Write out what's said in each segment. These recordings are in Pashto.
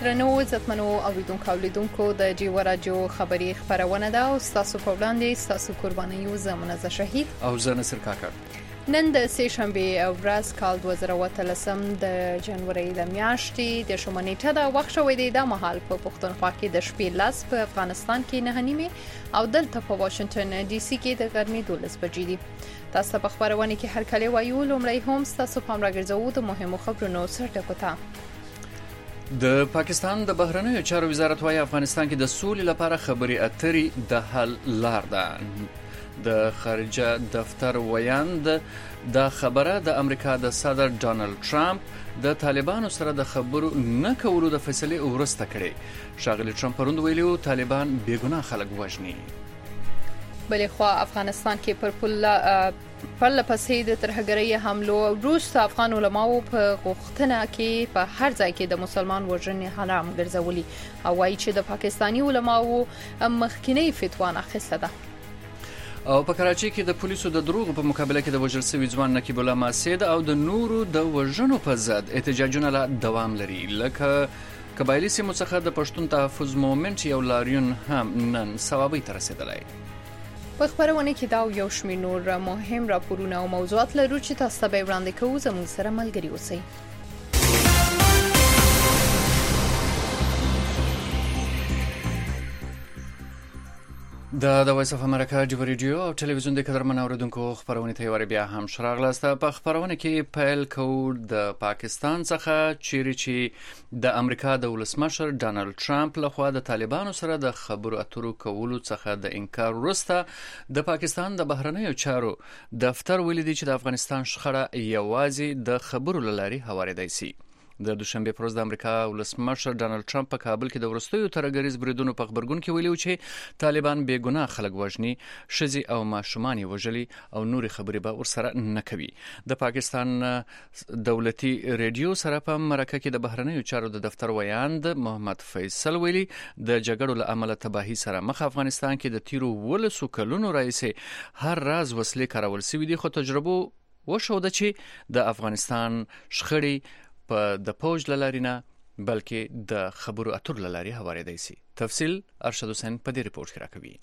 درنو عزتمنو اوریدونکو او لیدونکو د جیو راډیو خبري خبرونه ده او تاسو په وړاندې تاسو قرباني زه منزه شهید او زه نصر کاکړ. نن د سه شنبه ورځ کال 2013 د جنوري د میاشتې د شومنیټه د وخت شوې دی د مهال په پښتونخوا کې د شپې لاس په افغانستان کې نه نیمه او دلته په واشنگټن ډي سي کې د ګرمي 12 بجې دي. تاسو په خبرونه کې هر کله وایو لومړی هم تاسو په امر راګرځو د مهمو خبرونو سرټکوتا. د پاکستان د بهرنیو چارو وزارت وايي افغانستان کې د سولې لپاره خبرې اترې د حل لار ده. د خارجه دفتر ویاند د خبره د امریکا د صدر ډونالد ټرمپ د طالبانو سره د خبرو نه کولو د فیصلې ورسته کړي. شاغلی ټرمپ پروند ویلو طالبان بیګناه خلک وژني. بلخوا افغانستان کې پرله پسې د ترهګرۍ حملو وروسته افغان علماو په غوښتنه کې په هر ځای کې د مسلمان وژنې حرام ګرځولي او وايي چې د پاکستاني علماو مخکینی فتوا اخیسته ده. او په کراچۍ کې د پولیسو د دروغ په مقابله کې د وژل شوي ځوان نقیب الله ماسید او د نورو د وژنو په ضد احتجاجونه لا دوام لري. لکه قبایلی سیمو څخه د پښتون تحفظ مومنت یو لاریون هم نن ثوابي ته رسیدلی. په خبرونه کې دا یو شمېر نور مهم راپورونه او موضوعات لرو چې تاسو ته وړاندې کوو. زموږ سره ملګري اوسئ. د وایس اف امریکا جیو ریډیو او ټلویزیون د قدرمن اوریدونکو خبرونه ته ور بیا هم شراغلاسته. په خبرونه کې پیل کوو د پاکستان څخه چې د امریکا د ولسمشر ډونالد ټرمپ لخوا د طالبانو سره د خبرو اترو کولو څخه د انکار وروسته د پاکستان د بهرنیو چارو دفتر ولیدي چې د افغانستان شخړه یوازې د خبرو لاري هوارېدای شي. د دوشنبه پروز د امریکا ولسمشر ډونالد ټرمپ په کابل کې د ورستیو ترهګریز بریدونو په خبرګون کې ویلي چې طالبان بیګناه خلک وژني، شذي او ماشومان وژلي او نوري خبرې به ورسره نه کوي. د پاکستان دولتي ریډیو سره په مرکه کې د بهرنیو چارو د دفتر ویاند محمد فیصل ویلي د جګړو له امله تباهي سره مخ افغانستان کې د تیرو 12 کلونو راهیسې هر راز وسلې کارول شوې دي، خو تجربه وښوده چې د افغانستان شخړې په د پوج لاري نه بلکې د خبرو اترو لاري هوارېدای شي. تفصیل ارشد حسین په دې ریپورت کې راکوي.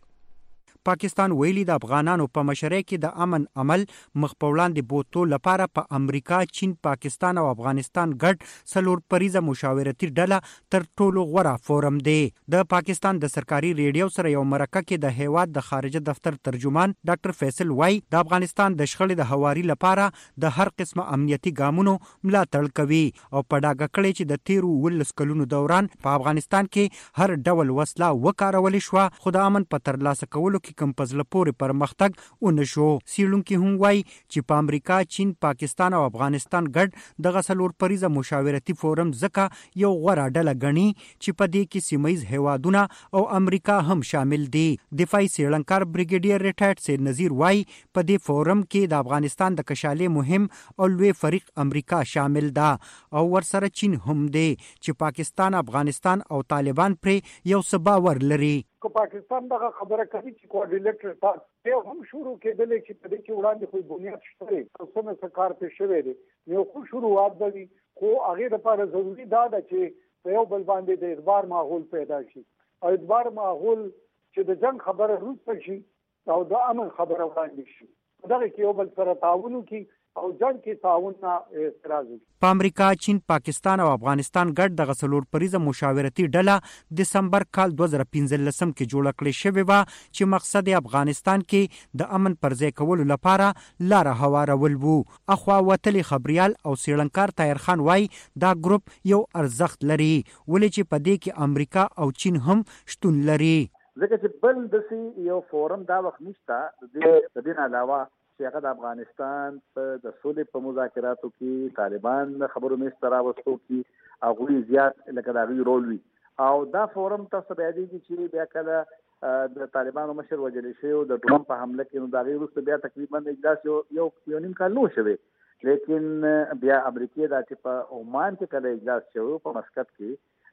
پاکستان ویلي د افغانانو په مشرۍ کې د امن عمل مخ په وړاندې بوتلو لپاره په امریکا، چین، پاکستان او افغانستان ګډ څلور پریزه مشاورتي ډله تر ټولو غوره فورم دی. د پاکستان د سرکاري ریډیو سره یو مرکه کې د هیواد د خارجه دفتر ترجمان ډاکټر فیصل وای د افغانستان د شخړې د هواري لپاره د هر قسمه امنیتي ګامونو ملاتړ کوي او په ډاګه کړي چې د تیرو 12 کلونو دوران په افغانستان کې هر ډول وسله وکارول شو، خو د امن په ترلاسه کولو کم پزله پورې پرمختګ ونشو. سیړونکي هم وایي چې په امریکا، چین، پاکستان او افغانستان ګډ دغه څلور پریزه مشاورتي فورم ځکه یو غوره ډله ګڼي چې په دې کې سیمه‌ییز هیوادونه او امریکا هم شامل دي. دفاعي څېړنکار بریګیډیر ریټایرډ سید نذیر وایي په دې فورم کې د افغانستان د کشالې مهم او لوی فریق امریکا شامل ده او ورسره چین هم دی چې پاکستان، افغانستان او طالبان پرې یو څه باور لري. که پاکستان دغه خبره کوي چې کوارډینیټر تاسو هم شروع کېدل چې په دې کې وړاندې خو بنیاد شته تاسو نه کار پې شوی دی نو خو شروعات دی، خو هغه لپاره ضروری دا ده چې په یو بل باندې د اعتبار ماحول پیدا شي او اعتبار ماحول چې د جنگ خبره روسته شي او د امن خبره وړاندې شي. دغه کې یو بل سره تعاون وکړي او جنگ کې تعاون نه اعتراض وکړي. په امریکا، چین، پاکستان او افغانستان ګډ دغه څلور پریزه مشاورتي ډله دسمبر کال 2015 کې جوړه کړې شوې وه چې مقصد افغانستان کې د امن پر ځای کولو لپاره لاره هوارول وو. اخوا وتلی خبريال او سیړنکار طاهر خان وای دا ګروپ یو ارزښت لري ولې چې په دې کې امریکا او چین هم شتون لري. ځکه چې بل دسي یو فورم دا وخت نشته د دې علاوه چې هغه د افغانستان په د سولې په مذاکراتو کې طالبان خبرو مې سره راوستو کې هغوی زیات لکه د هغوی رول وي او دا فورم تاسو بیا دی چې بیا کله د طالبانو مشر وژل شوی او د ټرمپ په حمله کې نو د هغې وروسته بیا تقریبا اجلاس یو نیم کال نه شوی، لیکن بیا امریکې دا چې په عمان کې کله اجلاس شوی په مسقط کې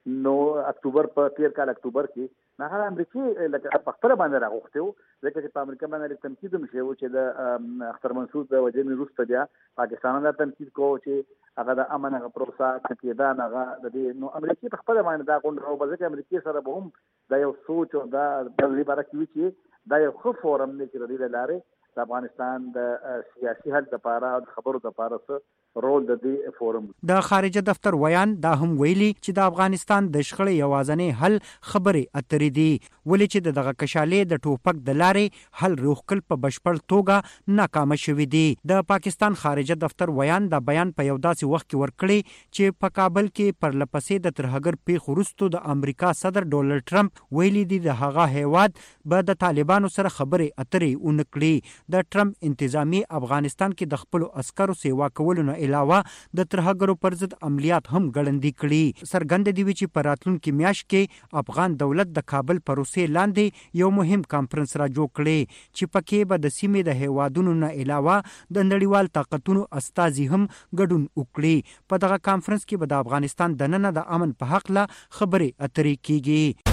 نو اکتوبر په 13 کال اکتوبر کې هغه امریکای لکه په خپل باندې راغوښته و ځکه چې په امریکا باندې تنقید هم شوی چې د اختر منصور د وجې روسته بیا پاکستان دا تنقید کوي چې هغه د امن غو پروسه کېدا نه د دې نو امریکای په خپل باندې دا غونډه او ځکه امریکای سره به هم دا یو سوچ او دا د لپاره چې دا یو ښه فورم دی چې د لارې د افغانستان د سیاسي حل لپاره او خبرو لپاره رول د دې فورم. د خارجه دفتر ویان دا هم ویلي چې د افغانستان د شخړې یوازنې حل خبرې اترې دي ولې چې دغه کشالې د ټوپک د لارې حل روخکل په بشپړ توګه ناکامه شوې دي. د پاکستان خارجه دفتر ویان دا بیان په یو داسې وخت کې ورکړي چې په کابل کې پر لپسې د ترهګر پیښ وروسته د امریکا صدر ډونلډ ټرمپ ویلي دي د هغه هیواد به د طالبانو سره خبرې اترې ونکړي. د ټرمپ انتظامی افغانستان کې د خپل عسکرو سیوا کولو نه علاوه د ترهګرو پر ضد عملیات هم ګړندي کړي. څرګند دي چې په راتلونکي میاشت کې افغان دولت د کابل پروسې لاندې یو مهم کانفرنس را جوړ کړي چې پکې به د سیمې د هیوادونو نه علاوه د نړیوال طاقتونو استازي هم ګډون وکړي. په دغه کانفرنس کې به د افغانستان دننه د امن په حق له خبرې اترې کیږي.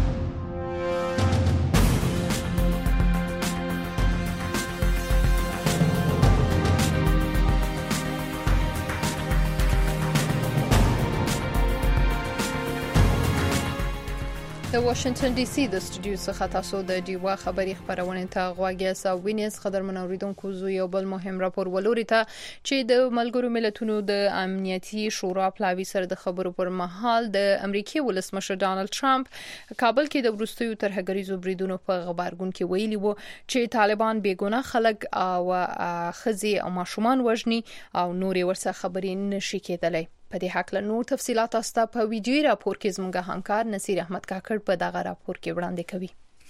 د واشنگټن ډي سي د سټوډیو څخه تاسو د ډیوا خبري خبرونه ته غواګیا ساوینس قدرمن اوریدونکو زو یو بل مهم راپور ولوري ته چې د ملګرو ملتونو د امنیتي شورا پلاوی سره د خبرو پر مهال د امریکای ولسمشر ډانلډ ټرمپ کابل کې د وروستیو ترهګریزو بریدونو په خبرګون کې ویلي وو چې طالبان بیګناه خلک او خزي او ماشومان وژني او نوري ورڅخه خبرې نشي کېدلای. په دې حق له نور تفصيلات تاسو په ویډیو راپور کې زموږ همکار نصیر احمد کاکړ په دغه راپور کې وړاندې کوي.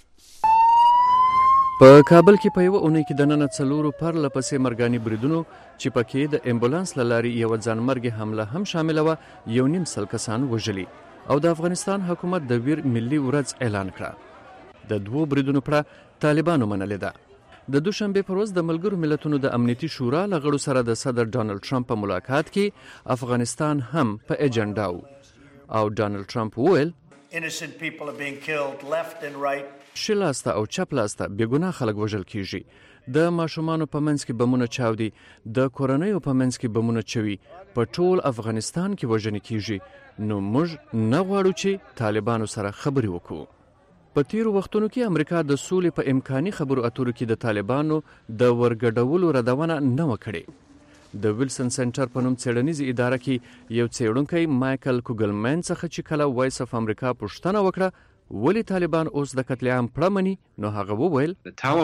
په کابل کې په یو اونۍ کې د نن څلورو پر لپسې مرګاني بریدونو چې پکې د امبولانس لاري یو ځانمرګي حمله هم شامل و یو نیم سل کسان وژلي او د افغانستان حکومت د ویر ملي ورځ اعلان کړه. د دوو بریدونو پر طالبانو منلې ده. د دوشنبه پر ورځ د ملګرو ملتونو د امنیتي شورا لغړو سره د صدر ډونلډ ټرمپ په ملاقات کې افغانستان هم په ایجنډا او ډونلډ ټرمپ وویل innocent people are being killed left and right. شلاسته او چپلاسته بیګناه خلک وژل کیږي. د ماشومانو په منځ کې بمونه چاودي، د کورنیو په منځ کې بمونه چوي، په ټول افغانستان کې وژنې کیږي. نو موږ نه غواړو چې طالبانو سره خبرې وکړو. په تیرو وختونو کې امریکا د سولې په امکاني خبرو اترو کې د طالبانو د ورګډولو ردونه نه وکړي. د ویلسن سنټر په نوم څېړنیزې اداره کې یو څېړونکی مایکل کوګلمن څخه چې کله وایس اف امریکا پوښتنه وکړه ولی طالبان اوس د قتل عام پړمني نو هغه وویل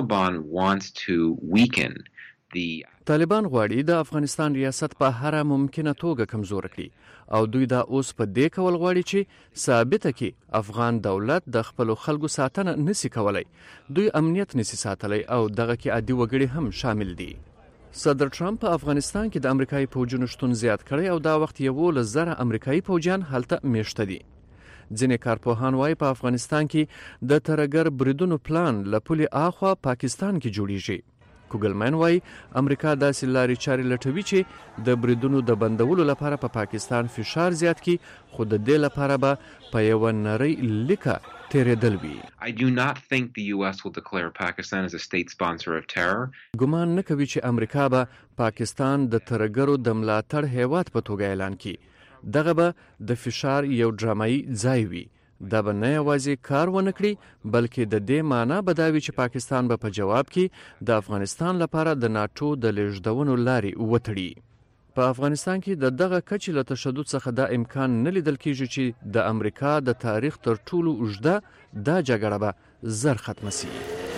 طالبان غواړي د افغانستان ریاست په هر ممکنه توګه کمزور کړي او دوی دا اوس په دې کول غواړي چې ثابته کړي افغان دولت د خپل خلکو ساتنه نسی کولای، دوی امنیت نسی ساتلای او دغه کې عادي وګړي هم شامل دي. صدر ټرمپ په افغانستان کې د امریکایي فوجونو شتون زیات کړی او دا وخت یو لزر امریکایي فوجیان هلته میشته دي. ځینې کارپوهان وايي په افغانستان کې د ترهګر بریدونو پلان له پولې اخوا پاکستان کې جوړیږي. کوګلمن وايي امریکا داسې لارې چارې لټوي چې د بریدونو د بندولو لپاره په پاکستان فشار زیات کړي، خو د دې لپاره به په یو نری لیکه تیرېدل وي. I do not think the US will declare Pakistan as a state sponsor of terror. ګمان نه کوي چې امریکا به پاکستان د ترهګرو د ملاتړ هیواد په توګه اعلان کړي. دغه به د فشار یو ډرامایي ځای وي. دا به نه یوازې کار ونه کړي بلکې د دې معنا به دا وي چې پاکستان به په جواب کې د افغانستان لپاره د ناټو د لیږدونو لارې وتړي. په افغانستان کې د دغه کچې له تشدد څخه دا امکان نه لیدل کېږي چې د امریکا د تاریخ تر ټولو اوږده دا جګړه به زر ختمه سي.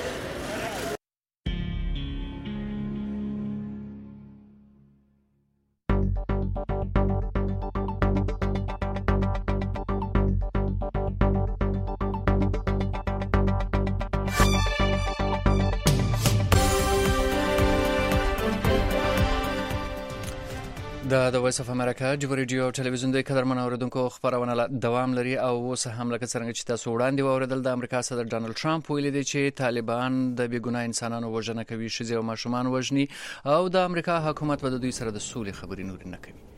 د وایس اف امریکا جبر ریډیو او ټلویزیون د قدرمن اوریدونکو خبرونه دوام لري او اوس هم لکه څنګه چې تاسو وړاندې واوریدل د امریکا صدر ډونلډ ټرمپ ویلي دی چې طالبان د بیګناه انسانانو وژنه کوي، ښځې او ماشومان وژني او د امریکا حکومت به د دوی سره د سولې خبرې نور نه کوي.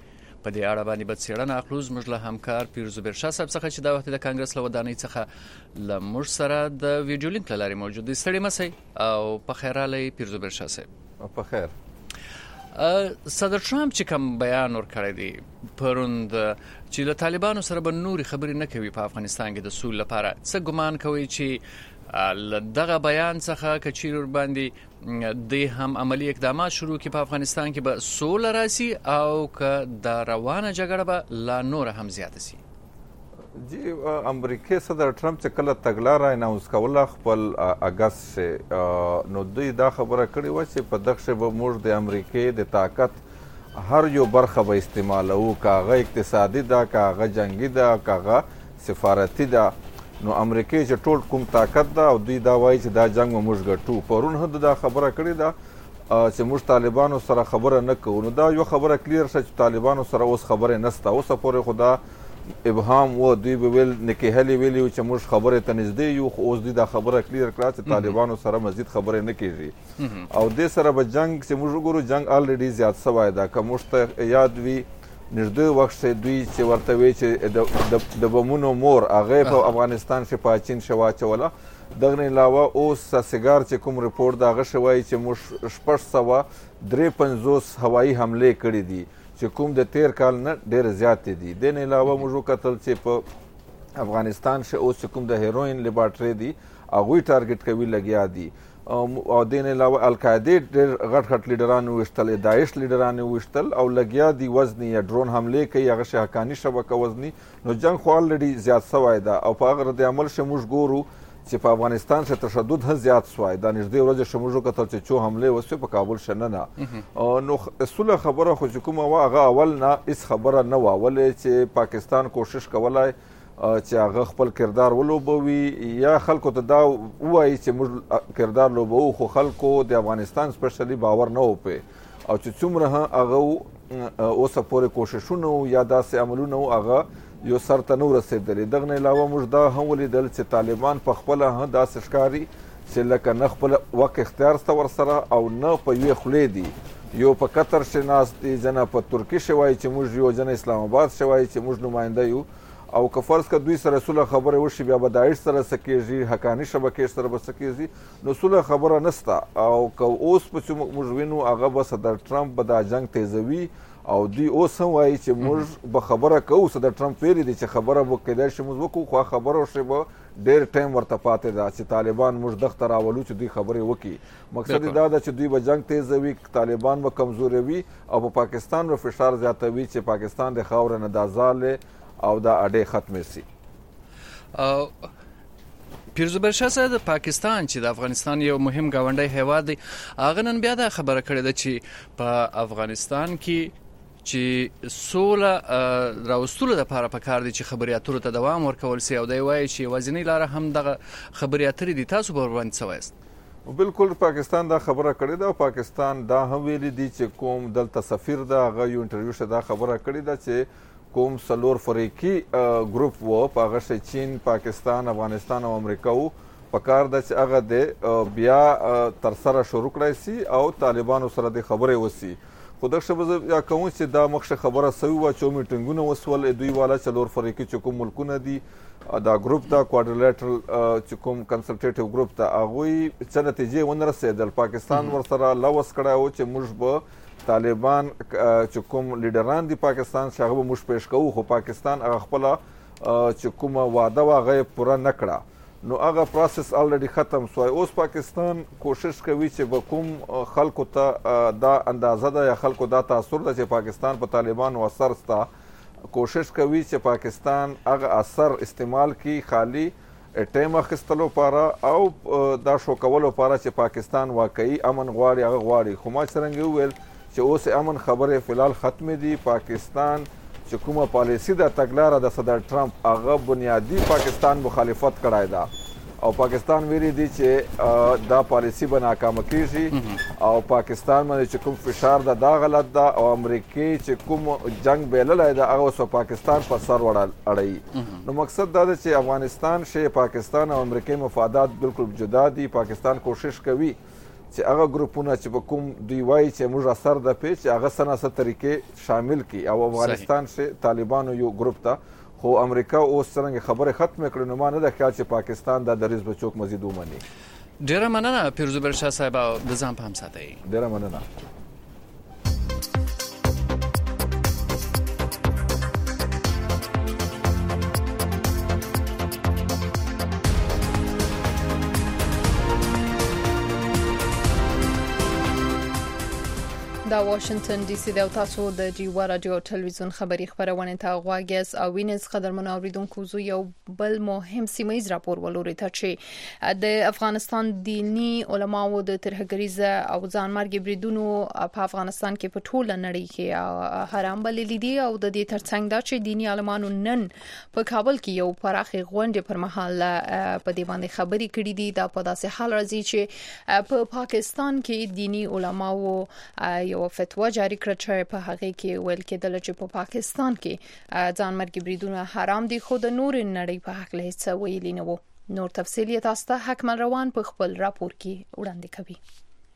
په دې اړه باندې به څېړنه اخلو زموږ له همکار پیرزبیر شاه صاحب څخه چې دا وخت د کانګرس له ودانۍ څخه له موږ سره د ویډیو لینک له لارې موجود دی. ستړي مه شئ او په خیر راغلی پیرزبیر شاه صاحب. په خیر. صدر ټرمپ چې کوم بیان ورکړی دی پروند چې له طالبانو سره به نورې خبرې نه کوي په افغانستان کې د سولې لپاره، څه ګمان کوي چې دغه بیان څخه که چیرې ورباندې د هم عملی اقدامات شروع کړي په افغانستان کې به سوله راسي او که د روانه جګړه به لا نور هم زیاته سي؟ جی امریکای صدر ټرمپ چې کله تګلاره اناونس کوله خپل اگست نو دوی دا خبره کړې وه چې په دغه به موږ د امریکای د طاقت هر یو برخه به استعمالوو، که هغه اقتصادي ده، که هغه جنګي ده، که هغه سفارتي ده. نو امریکای چې ټول کوم طاقت ده او دوی دا وایي چې دا جنګ به موږ ګټو. پرون هم دا خبره کړې ده چې موږ طالبانو سره خبره نه کوو. نو دا یو خبره کلیر شوه چې طالبانو سره اوس خبرې نشته. اوسه پورې خو دا ابهام و، دوی به ویل نکهلي ویلي و چې موږ خبرې ته نږدې یو، خو اوس دوی دا خبره کلیر کړه چې طالبانو سره مزید خبرې نه کېږي او دې سره به جنګ چې موږ وګورو جنګ الریډي زیات سوی ده. که موږ ته یاد وي نږدې وخت دوی چې ورته وی چې د بمونو مور هغه په افغانستان کې په چین شو واچوله. دغه نه علاوه اوس سیګار چې کوم رپورټ دا غشه وایي چې موږ 653 هوایي حمله کړې دي چې کوم د 13 کال نه ډېر زیات دي. د نه علاوه موږ وکتل چې په افغانستان کې اوس کوم د هیروین لیبارټری دي هغه ټارګټ کوي لګیا دي او د نه علاوه القاعده ډېر غټ لیډران وشتل، داعش لیډران وشتل او لګیا دي وزنی یا ډرون حمله کوي، هغه شهکانی شبکه وزنی. نو جنگ خو الریډي زیات سوی ده او په هغه رد عمل شموږ ګورو چې په افغانستان کې تشدد هم زیات سوی دا. نږدې ورځ شموږ کتل چې چو حمله وسوي په کابل شننه. نو اصوله خبره خو چې کومه وا هغه اول نه هیڅ خبره نه و، ولې چې پاکستان کوشش کولای چې هغه خپل کردار ولوبوي یا خلکو ته دا وایي چې موږ کردار لوبو، خو خلکو د افغانستان سپیشلی باور نه وپی او چې څومره هغه اوسه پورې کوششونه یا داسې عملونه هغه یو سر ته نه ورسېدلې. دغه نه علاوه موږ دا هم ولیدل چې طالبان په خپله هم داسې ښکاري چې لکه نه خپل وخت اختیار شته ورسره او نه په یوې خولې دي. یو په قطر کې ناست دي، ځنه په ترکیې کې وایي چې موږ یو، ځنه اسلام آباد کې وایي چې موږ نماینده یو. او که فرض که دوی سره سوله خبرې وشي بیا به داعش سره څه کېږي، حقاني شبکې سره به څه کېږي. نو سوله خبره نشته او که اوس په چې موږ وینو هغه به صدر ټرمپ به دا جنګ تیزوي او دوی اوس هم وایي چې موږ به خبره کوو. صدر ټرمپ ویلي دی چې خبره به کېدای شي موږ وکړو، خو خبره وشي به ډېر ټایم ورته پاتې ده چې طالبان موږ دغه راولو چې دوی خبرې وکړي. مقصد دا ده چې دوی به جنګ تیزوي، طالبان به کمزوروي او په پاکستان به فشار زیاتوي چې پاکستان د خاورې نه دا ځاله او دا اډې ختمې سي. پیرزبیر شاه صاحب، د پاکستان چې د افغانستان یو مهم ګاونډی هیواد دی هغه نن بیا دا خبره کړې ده چې په افغانستان کې چې سوله راوستلو لپاره پکار دي چې خبرې اترو ته دوام ورکول سي او دی وایي چې یوازینۍ لاره هم دغه خبرې اترې دي. تاسو به ورباندې څه وایاست؟ بالکل پاکستان دا خبره کړې ده او پاکستان دا هم ویلي دي چې کوم دلته سفیر ده هغه یو انټرویو شه دا خبره کړې ده چې کوم څلور فریقي ګروپ و په هغه شی چین، پاکستان، افغانستان او امریکا و، په کار ده چې هغه د بیا ترسره شروع کړی سي او طالبانو سره د خبرې وسي. خو دغه شی به یا کوم چې دا مخشه خبره سوي وه چې میټینګونه وسول دوی والا څلور فریقي چې کوم ملکونه دي دا ګروپ دا کوادریلیټرل چې کوم کنسلټیټیو ګروپ ته هغوی څه نتیجې ونه رسېدل. پاکستان ورسره لوس کړی و چې موږ به طالبان چې کوم لیډران دي پاکستان چې هغه به موږ پیش کوو، خو پاکستان هغه خپله چې کومه وعده وه هغه یې پوره نه کړه. نو هغه پروسس الریډي ختم سوی. اوس پاکستان کوشش کوي چې به کوم خلکو ته دا اندازه ده یا خلکو دا تاثر ده چې پاکستان په طالبانو اثر سته، کوشش کوي چې پاکستان هغه اثر استعمال کړي خالی ټایم اخیستلو لپاره او دا شو کولو لپاره چې پاکستان واقعي امن غواړي هغه غواړي. خو ما څرنګه وویل چې اوس امن خبرې فلحال ختمې دي. پاکستان چې کومه پالیسي ده تګلاره د صدر ټرمپ هغه بنیادي پاکستان مخالفت کړی ده او پاکستان ویلي دي چې دا پالیسي به ناکامه کیږي او پاکستان باندې چې کوم فشار ده دا غلط ده او امریکای چې کوم جنگ بیللی ده هغه اوس پاکستان په سر اړوي. نو مقصد دا ده چې افغانستان شي پاکستان او امریکای مفادات بالکل جدا دي. پاکستان کوشش کوي چې هغه ګروپونه چې په کوم دوی وایي چې موږ اثر د پی چې هغه سناسه طریقې شامل کی او افغانستان شه طالبانو یو ګروپ ته خو امریکا اوس څنګه خبره ختم کړي نو ما نه د خیال چې پاکستان د دریز بچوک مزید ومني. ډیره مننه پیروز برشا صاحب د ځان په هم ساتي. ډیره مننه. دا واشنگتن ډي سي د تاسو د جیوا رادیو ټلویزیون خبری خبرونه ته غواګیس او وینز قدرمن اوریدونکو زو یو بل مهم سیمایي راپور ولوري ته چې د افغانستان دینی علماو د ترهګریزه او ځانمرګ بریدونو په افغانستان کې په ټوله نړۍ کې حرام بللي دي او د دې ترڅنګ دا چې دینی علمانو نن په کابل کې یو پراخه غونډه پر مهال په دې باندې خبري کړې دي. دا په داسې حال راځي چې په پاکستان کې دینی علماو یو فتوا جاری کړه چې په هغه کې ویل کېدل چې په پاکستان کې ځانمرګ بریدونه حرام دي خو د نور نړۍ په حق له هیڅ ویلي نه وو. نور تفصیل یې تاسو ته حکمل روان په خپل راپور کې وړاندې کوي.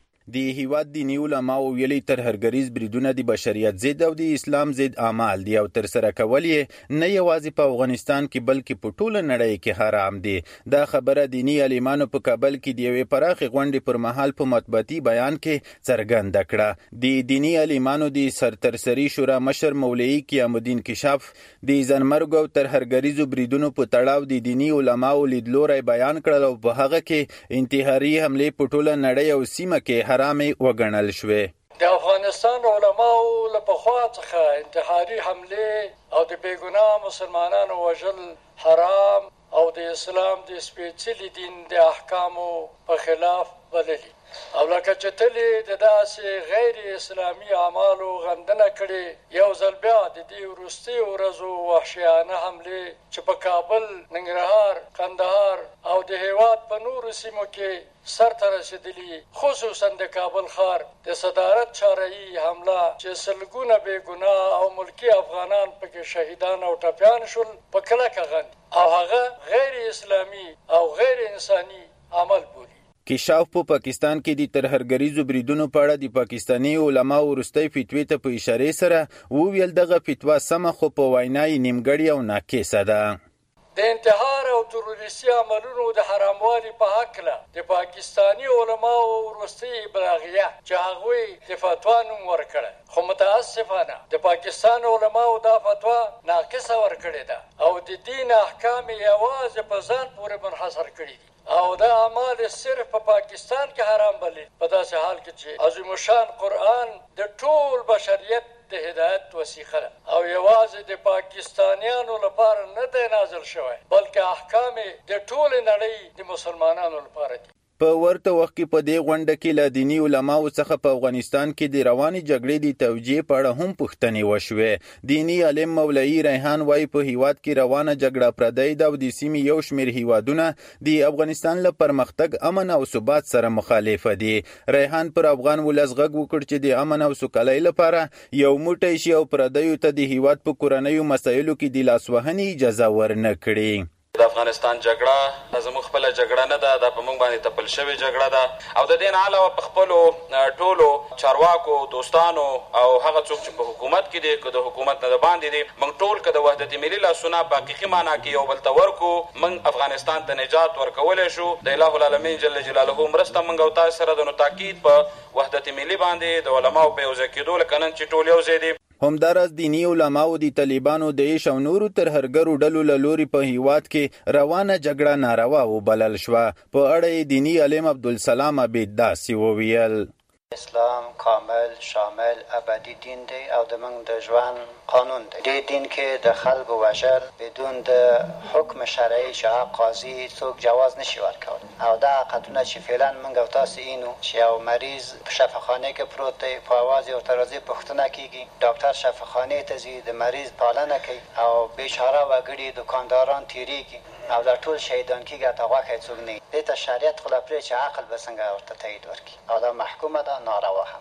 د هیواد دینی علماء ویلي ترهګریز بریدونه د بشریت ضد او د اسلام ضد اعمال دي او تر سره کول یې نه یوازې په افغانستان کې بلکې په ټوله نړۍ کې حرام دي. دا خبره دینی عالمانو په کابل کې د یوې پراخې غونډې پر مهال په مطبوعاتي بیان کې څرګنده کړه. د دینی عالمانو د سرترسري شورا مشر مولوي قیام الدین کشاف د ځانمرګ او ترهګریزو بریدونو په تړاو د دینی علماو لیدلوري بیان کړل او په هغه کې انتحاري حمله په ټوله نړۍ او سیمه کې حرامي وګڼل شوې. د افغانستان علماو له پخوا څخه انتحاري حمله او د بیګناه مسلمانانو وژل حرام او د اسلام د سپېڅلي دین د احکامو په خلاف بللي او لکه چې تلې د داسې غیر اسلامي اعمالو غندنه کړې یو ځل بیا د دې وروستي ورځو وحشیانه حملې چې په کابل، ننګرهار، کندهار او د هیواد په نورو سیمو کې سرته رسېدلي خصوصا د کابل ښار د صدارت چاره‌ایي حمله چې سلګونه بېګناه او ملکي افغانان پکې شهیدان او ټپیان شول په کلکه غندي او هغه غیر اسلامي او غیر انساني عمل بولي. کشاف په پاکستان کې د ترهګریزو بریدونو په اړه د پاکستاني علماو وروستۍ فتوی ته په اشاره سره وویل دغه فتوا سمه خو په وینا یې نیمګړې او ناقصه ده. د انتحار او تروریستي عملونو د حراموالي په هکله د پاکستاني علماو وروستۍ ابلاغیه چې هغوی د فتوا نوم ورکړی خو متاسفانه د پاکستان علماو دا فتوا ناقصه ورکړې ده او د دین احکام یوازې په ځان پورې منحصر کړي دي او دا اعمال صرف په پاکستان کې حرام بلل په داسې حال کې چې عظیم الشان قرآن د ټول بشریت د هدایت وسیله ده او یوازې د پاکستانیانو لپاره نه دی نازل شوی بلکې احکام د ټول نړۍ د مسلمانانو لپاره دي. په ورته وخت کې په دې غونډه کې له دینی علماو څخه په افغانستان کې د رواني جګړې د توجیه په اړه هم پوښتنې وشوې. دینی عالم مولوي ریحان وايي په هیواد کې روانه جګړه پردی ده او د سیمې یو شمېر هیوادونه د افغانستان له پرمختګ، امن او ثبات سره مخالفه دي. ریحان پر افغان ولس غږ وکړ چې د امن او سوکالۍ لپاره یو موټی شي او پردیو ته د هیواد په کورنیو مسایلو کې د لاسوهنې اجازه ورنه کړي. د افغانستان جګړه زموږ خپله جګړه نه ده، دا په موږ باندې تپل شوې جګړه ده او د دې نه علاوه په خپلو ټولو چارواکو، دوستانو او هغه څوک چې په حکومت کې دي که د حکومت نه د باندې دي موږ ټول که د وحدت ملي لاسونه په حقیقي معنا کې یو بل ته ورکو موږ افغانستان ته نجات ورکولی شو. د الله العالمین جل جلاله مرسته موږ او تاسو سره د نو تاکید په وحدت ملي باندې د علماو په یوځای کېدو لکه نن چې ټول یو ځای دي. همداراز دینی علماو د طالبانو د عیش او نورو ترهګرو ډلو له لوري په هیواد کې روانه جګړه ناروا وبلل شوه. په اړه دینی عالم عبدالسلام عبید داسې وویل: اسلام کامل، شامل، ابدي دین دی او د موږ د ژوند قانون دی. دې دین کې د خلکو وژل بدون د حکم شرعي چې قاضي څوک جواز نشي ورکولی او دا حقیقتونه چې فعلا موږ او تاسو اینو چې یو مریض په شفاخانه کې پروت دی په اواز یو ترازی پوښتنه کیږي ډاکټر شفاخانه ته ځي د مریض پالنه کوي او بیچاره وګړي دکانداران تیریږي او دا ټول شهیدان کیږي ته غواړي څوک نه دې ته شریعت خلا پرې چې عقل به څنګه ورته تایید ورکړي او دا محکومه ده ناروا هم.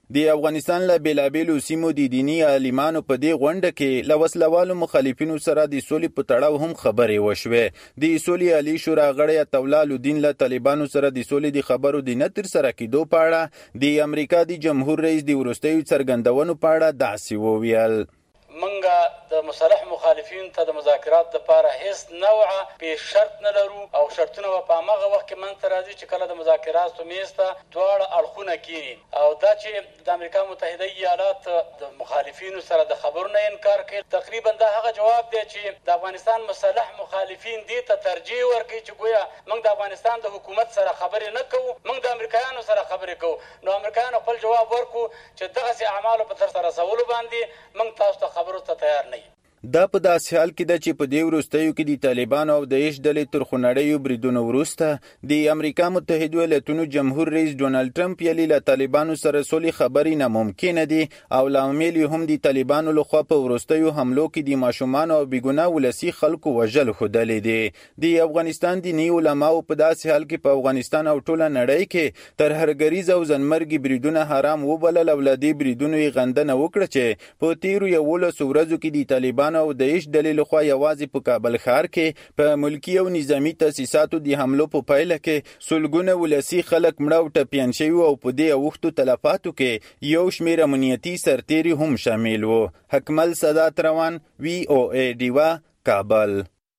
د افغانستان له بیلابیلو سیمو د دینی عالمانو په دې غونډه کې له وسلوالو مخالفینو سره د سولې په تړاو هم خبرې وشوې. د سولې عالی شورا غړی طولال الدین له طالبانو سره د سولې د خبرو د نه ترسره کېدو په اړه د امریکا د جمهور رئیس د وروستیو څرګندونو په اړه داسې وویل: منګه د مصالح مخالفین ته د مذاکرات لپاره هیڅ نوعه پیش شرط نه لرو او شرطونه په هغه وخت کې منځ ته راځي چې کله د مذاکراتو میز ته دواړه اړخونه کینی او دا چې د امریکا متحده ایالات د مخالفینو سره د خبرونو انکار کوي. تقریبا دا هغه جواب دی چې د افغانستان مصالح مخالفین دې ته ترجیح ورکوي چې ګویا موږ د افغانستان د حکومت سره خبرې نه کوو، موږ د امریکایانو سره خبرې کوو. نو امریکایانو خپل جواب ورکو چې دغسې اعمالو په ترسره رسولو باندې موږ تاسو ته خبرو ته تیار نه یو. دا په داسې حال کې ده چې په دې وروستیو کې د طالبانو او داعش ډلې تر خونړیو بریدونو وروسته د امریکا متحده ایالاتونو جمهور رئیس ډونالډ ټرمپ یې له طالبانو سره سولې خبرې ناممکنه دي او لامل یې هم د طالبانو لخوا په وروستیو حملو کې د ماشومان او بیګناه ولسي خلکو وژل ښودلې دي. د افغانستان دیني علماو په داسې حال کې په افغانستان او ټوله نړۍ کې تر هرګریز او ځانمرګي بریدونه حرام وبلل او له دې بریدونو یې غندنه وکړه چې په تیرو 11 ورځو کې د طالبانو او داعش ډلې لخوا یوازې په کابل ښار کې په ملکی او نظامی تاسیساتو د حملو په پایله کې سلګونه ولسي خلک مړه او ټپیان شوي او په دې اوښتو تلفاتو کې یو شمېر امنیتي سرتیري هم شامل وو. حکمل سادات روان VOA ډیوا کابل.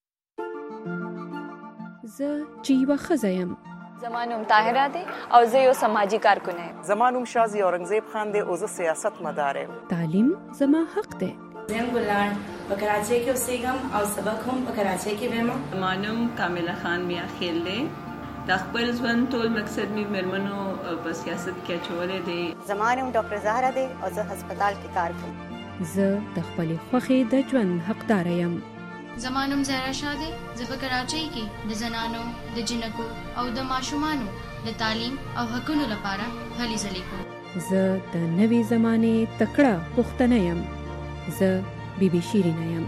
زه چې یوه ښځه یم. زما نوم طاهره دی او زه یو سماجي کارکن یم. زما نوم شازي اورنګزیب خان دی او زه سیاست مدار یم. تعلیم زما حق دی. زم ګلان په کراچۍ کې اوسېږم او سبق هم په کراچۍ کې وایم. زما نوم کامله خان میا خیل دی. د خپل ژوند ټول مقصد مې مېرمنو په سیاست کې اچولی دی. زما نوم ډاکټر زهره دی او زه هسپتال کې کار کوم. زه د خپلې خوښې د ژوند حقداره یم. زما نوم زهرا شاه دی. زه په کراچۍ کې د زنانو د جنکو او د ماشومانو د تعلیم او حقونو لپاره هلې ځلې کوم. زه د نوې زمانې تکړه پښتنه یم. زه بیبي شیرینه یم.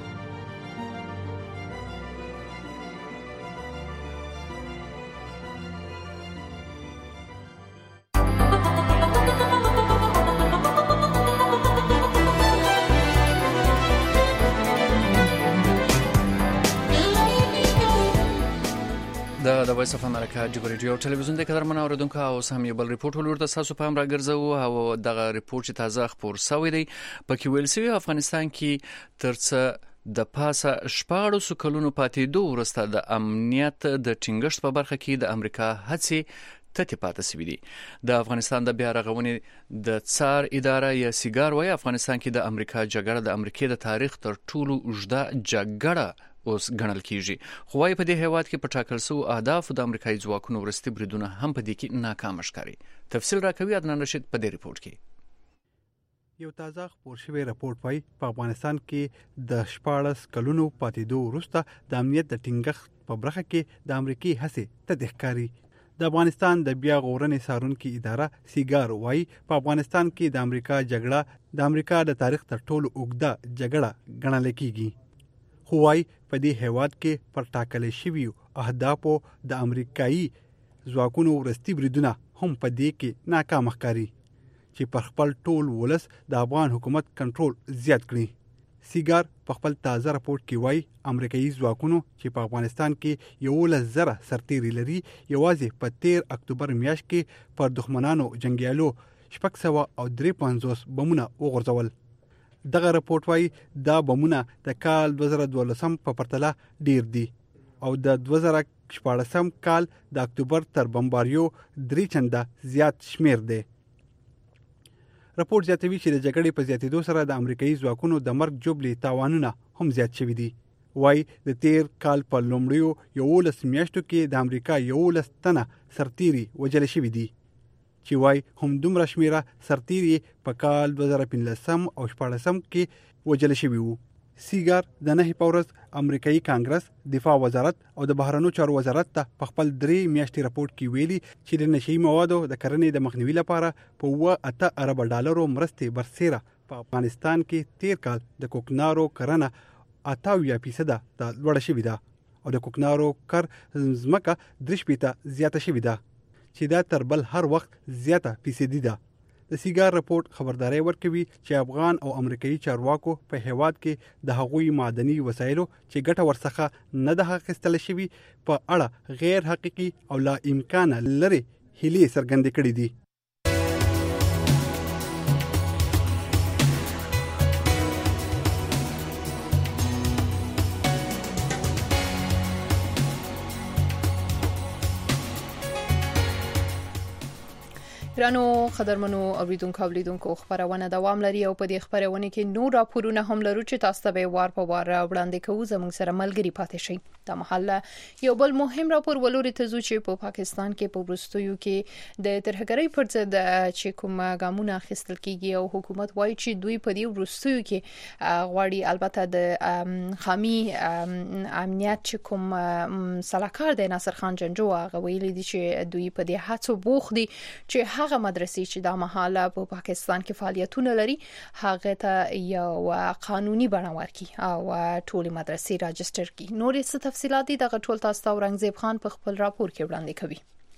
د وایس اف امریکا جګ ریډیو ټلویزیون د قدرمن اوریدونکو او سم یو بل ریپورت ولورته تاسو په امر راګرځو او دغه ریپورت چې تازه خبر شوی دی پکې ویل شوی افغانستان کې ترڅ د پاسه 14 کلونو پاتې دوه ورسته د امنیت د ټینګښت په برخه کې د امریکا هڅې تته پاتې سوي دي. د افغانستان د بیا رغونې د څار اداره یا سیګار وایي افغانستان کې د امریکا جګړه د امریکای د تاریخ تر ټولو اوږده جګړه اوس ګڼل کیږي. خو وايي په دې هیواد کې په ټاکل شوو اهدافو د امریکایي ځواکونو ورستي بریدونه هم په دې کې ناکام ښکاري. تفصیل راکوي عدنان رشید په دې ریپورت کې. یو تازه خبر شوی راپورټ وايي په افغانستان کې د 14 کلونو پاتې دوه وروسته د امنیت د ټینګښت په برخه کې د امریکای هڅې ته ښکاري. د افغانستان د بیا غورنې څارونکي اداره سیګار وايي په افغانستان کې د امریکا جګړه د امریکا د تاریخ تر ټولو اوږده جګړه ګڼل کیږي. خو وايي په دې هیواد کې پر ټاکلې شوي اهدافو د امریکایي ځواکونو ورستي بریدونه هم په دې کې ناکام ښکاري چې پر خپل ټول ولس د افغان حکومت کنټرول زیات کړي. سیګار په خپل تازه راپورټ کې وايي امریکایي ځواکونو چې په افغانستان کې 11,000 سرتیري لري یوازې په 13 اکتوبر میاشت کې پر دښمنانو جنگیالو 653 بمونه وغورځول. دغه راپورټ وايي دا بمونه د کال 2012 په پرتله ډیر دي او د 2014 کال د اکتوبر تر بمباریو 3 چنده زیات شمیر دی. راپورټ زیاتوي چې د جګړې په زیاتېدو سره د امریکایي ځواکونو د مرګ جوړې تاوانونه هم زیات شوي دي. وايي د تیر کال په لومړیو 11 میاشتو کې د امریکا 11 تنه سرتیري وژل شوي دي چې وايي هم دومره شمیره سرتیري په کال 2015 او 2014 کې وژل شوي وو. سیګار د 9 په ورځ امریکایي کانګرس، دفاع وزارت او د بهرنیو چارو وزارت ته په خپل 3 میاشتې راپورټ کې ویلي چې د نشئی موادو د کرنې د مخنیوي لپاره په 8 ارب ډالرو مرستې برسېره په افغانستان کې تیر کال د کوکنارو کرنه 88% د لوړه شوې ده او د کوکنارو کر ځمکه 3% زیاته شوې ده چې دا تر بل هر وخت زیاته فیصدي ده. د سیګار رپورت خبرداري ورکوي چې افغان او امریکایي چارواکو په هیواد کې د هغوی معدني وسایلو چې ګټه ورڅخه نه ده اخیستل شوي په اړه غیر حقیقي او لا امکان لري هیلې څرګندې کړې دي. ګرانو قدرمنو اوریدونکو اولیدونکو خبرونه دوام لري او په دې خبرونه کې نور راپورونه هم لرو چې تاسو ته به وار په وار وړاندې کوو. زموږ سره ملګری پاتې شئ. د محله یو بل مهم راپور ولوري ته چې په پاکستان کې په وروستیو کې د ترهګرۍ پر ضد چې کوم ګامونه اخیستل کیږي او حکومت وایي چې دوی په دې وروستیو کې غواړي البته د خامي امنیت چې کوم سلاکار د ناصر خان جنجو هغه ویلي دي چې دوی په دې هڅو بوخ دي چې هغه مدرسې چې د محله په پاکستان کې فعالیتونه لري هغه ته یو قانوني بڼه ورکړي او ټول مدرسې راجستر کړي. نورې تفصیلات دي دغه ټول تاسو ته اورنګزیب خان په خپل راپور کې وړاندې کوي.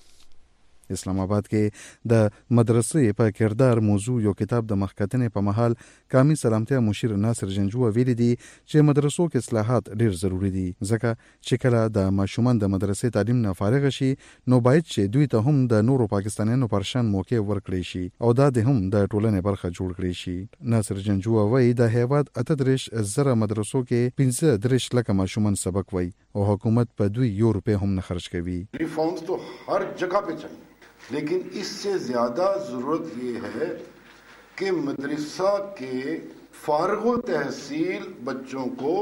اسلام آباد کې د مدرسې په کردار موضوع یو کتاب د مخکتنې په محل قومي سلامتیا مشیر ناصر جنجو ویلي دي چې مدرسو کې اصلاحات ډیر ضروری دي ځکه چې کله د ماشومان د مدرسې تعلیم نه فارغ شي نو باید چې دوی ته هم د نورو پاکستانیانو پر شان موقع ورکړي شي او دا د هم د ټولنې برخه جوړ کړي شي. ناصر جنجو وایي د هیواد 38,000 مدرسو کې 15 لک ماشومان سبق وایي او حکومت په 2 روپے هم نه خرج کوي. ریفارمز تو हर जगह पे चाहिए लेकिन इससे ज्यादा जरूरत ये है कि मदरसा के फारगो तहसील बच्चों को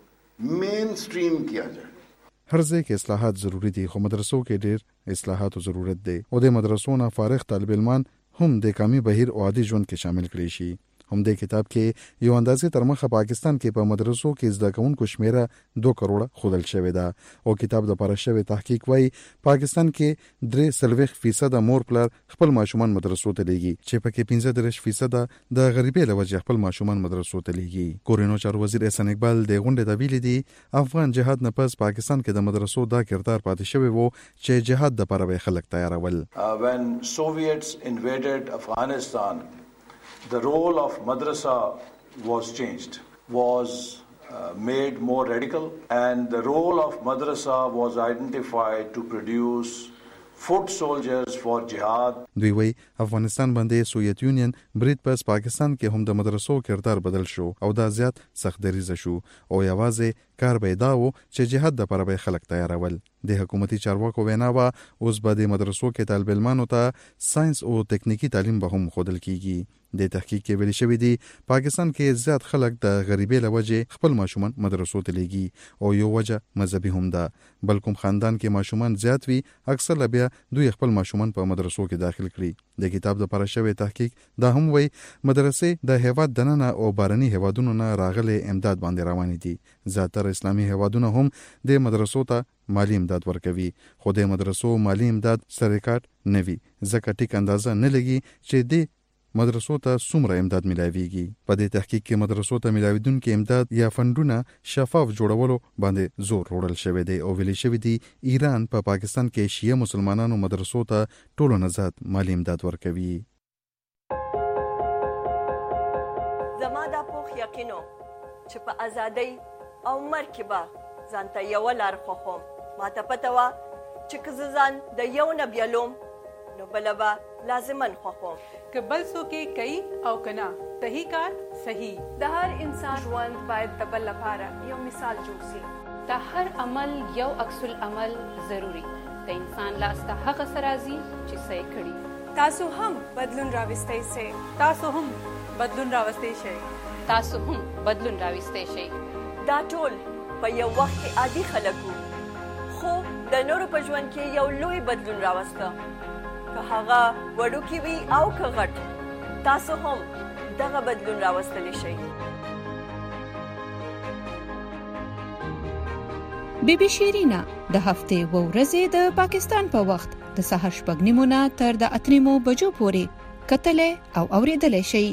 मेन स्ट्रीम किया जाए. هر ځای کې اصلاحات ضروری دي خو مدرسو کې ډیر اصلاحاتو ضرورت دی او د مدرسو نه فارغ طالب علمان هم د کامي بهیر او عادي ژوند کې شامل کړي شي. هم د کتاب کې یو اندازې تر مخه پاکستان کې په مدرسو کې زده کوونکو شمیره 2 کروڑه خودل شوې ده او کتاب د پاره شوی تحقیق وایي پاکستان کې 3% مور پلار خپل ماشومان مدرسو ته لیږي چې پکې 15% د غریبۍ له وجې خپل ماشومان مدرسو ته لیږي. کورینو چارو وزیر احسان اقبال د غونډې د ویلي دي افغان جهاد نه پس پاکستان کې د مدرسو دا کردار پاتې شوی وو چې جهاد د پاره به خلک تیارول. When Soviets invaded Afghanistan, the role of madrasa was changed, was made more radical, and the role of madrasa was identified to produce foot soldiers for jihad. دوی وی افغانستان باندې سوویت یونین برید پس پاکستان کې هم د مدرسو کردار بدل شو او دا زیات سخت دریزه شو او یوازې کار به دا و چې جهاد د پاره به خلک تیارول. د حکومتي چارواکو وینا وا اوس به د مدرسو کې طالب علمانو ته ساينس او تکنیکی تعلیم به هم خودل کیږي. د تحقیق کې ویل شوی دی پاکستان کې زیات خلک د غریبۍ له وجې خپل ماشومان مدرسو ته لیږي او یو وجه مذهبي هم ده. بلکې خاندان کې ماشومان زیات وي اکثر بیا دوی خپل ماشومان په مدرسو کې داخل کړي. د کتاب د پاره شوی تحقیق دا هم وایي مدرسې د هیواد دننه او بارني هیوادونو نه راغلي امداد باندې روان دي. زیاتره اسلامي هیوادونه هم د مدرسو ته مالی امداد ورکوي خو د مدرسو مالی امداد سرکټ نه وي ځکه ټیک اندازه نه لګي چې د مدرسو ته څومره امداد ملاويږي. په دې تحقیق کې مدرسو ته ملاویدونکو امداد یا فندونه شفاف جوړولو باندې زور وړل شوی دی او ویل شوی دی ایران په پاکستان کې شیعه مسلمانانو مدرسو ته ټولو نه زیات مالی امداد ورکوي. زما دا پوخ یقینو چې په ازادۍ او مرګ به ځانته یو لار خوخم. ما ته پته وه چې که ځان د یو نه بیلوم نو بله به لازمن خوخم که بل څوک کوي او کنا صحیح کار صحیح. د هر انسان ژوند باید د بل لپاره یو مثال جوړ شي. د هر عمل یو عکس العمل ضروری. د انسان لاس ته هغه سرازي چې صحیح کړي. تاسو هم بدلون راوستئ شئ. تاسو هم بدلون راوستئ شئ. تاسو هم بدلون راوستئ شئ. دا ټول په یو وخت کې عادي خلک وو خو د نورو په ژوند کې یو لوی بدلون راوسته. که هغه وړوکی وي او که غټ تاسو هم دغه بدلون راوستلی شئ. بی بی شیرینا د هفتې و ورځې د پاکستان په وخت د سهار 6:30 نه تر د 8:30 بجو پورې کتلې او اوریدلې شئ.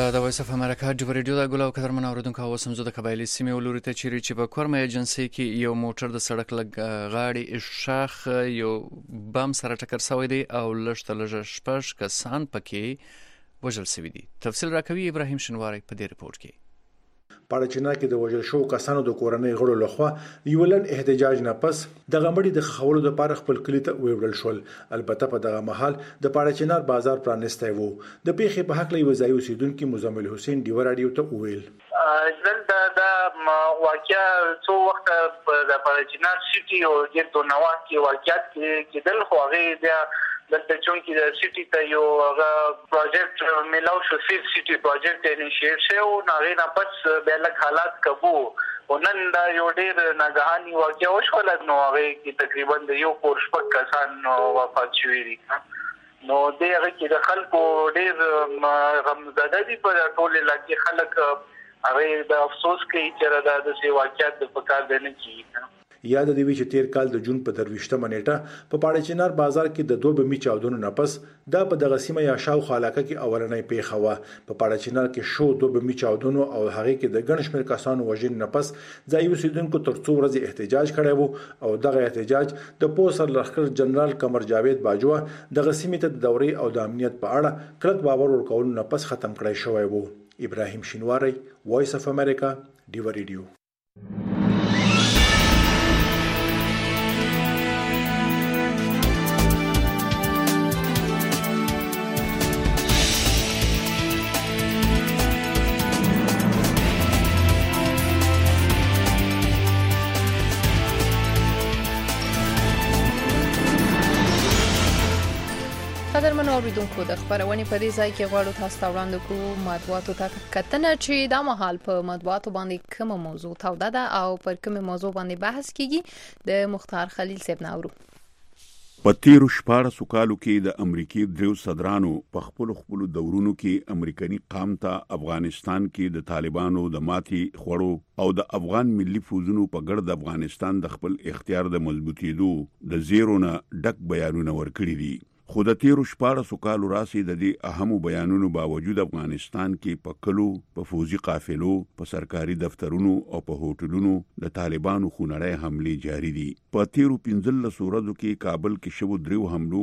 د وایس اف امریکا د ریډیو د ګلاو قدرمن اوریدونکو او سمزو د قبایلی سیمه ولوري ته چیرې چې په کورمه ایجنسی کې یو موټر د سړک لګ غاړي شاخ یو بم سره ټکر شوی دی او لږ تلږ شپږ کسان پکې وژل شوی دي. تفصیل راکوي ابراهیم شنواری په دې ریپورت کې. پاړچنا کې د وژل شو کسانو د کورنۍ غړو لخوا یو لن احتجاج نه پس د غمړي د خولو د پاره خپل کلی ته ویوړل شول. البته په دغه محل د پاړچنار بازار پرانستی وو. د پیښې په حق له وزای اوسیدونکو مزمل حسین ډیو رادیو ته ویل دلته د واقعیا څو وخت د پاړچنار سیټي او د دونوات کې واقعیت کې دل خو هغه د دلته چونکی د سیټي ته یو پروجیکټ ملاو شو سیټي پروجیکټ انیشیټ شو نه نه پس به لک حالات کبو ونن دا یو ډیر ناګهاني واقعیا وشول نو هغه کې تقریبا د یو پورشپک کسان وفات شوي دي. نو دغه کې د خلکو ډیر غمزده دي په ټول علاقې خلک هغه د افسوس کوي چې دا د سی واقعیت د پکار دی نه کیږي. یاد دی چې تیر کال د جون په 23 نیټه په پاړچنار بازار کې د 2 بمی چاودنو نه پس دا په دغه سیمه یا شاوخوا علاقه کې اولنۍ پیښه وه. په پاړچنار کې شو 2 بمی چاودنو او هغه کې د ګڼ شمېر کسانو وژل نه پس ځای اوسیدونکو تر څو ورځې احتجاج کړی وو او دغه احتجاج د پوسر لخر جنرال قمر جاوید باجوه دغه سیمه ته د دورې او د امنیت په اړه کلک باور ورکول نه پس ختم کړی شوی وو. ابراهیم شینواری وایس اف امریکا ډیو ریډیو. قدرمن اوریدونکو د خبرونې په دې ځای کې غواړو تاسو ته وړاندې کوو مطبوعاتو ته کتنه چې دا مهال په مطبوعاتو باندې کومه موضوع توده ده او پر کومه موضوع باندې بحث کیږي. د مختار خلیل صاحب ناورو په تیرو 14 کالو کې د امریکای دریو صدرانو په خپل دورونو کې امریکایي قام ته افغانستان کې د طالبانو د ماتي خوړو او د افغان ملي فوجونو په ګرد افغانستان د خپل اختیار د مضبوطېدو د زیرونه ډک بیانونه ورکړي دي. خو د تیرو 14 کالو راسي د دې اهمو بیانونو باوجود افغانستان کې په کلو په فوجي قافلو په سرکاري دفترونو او په هوټلونو د طالبانو خونړۍ حمله جاری دي. په تیرو 15 ورځو کې کابل کې شوو دریو حملو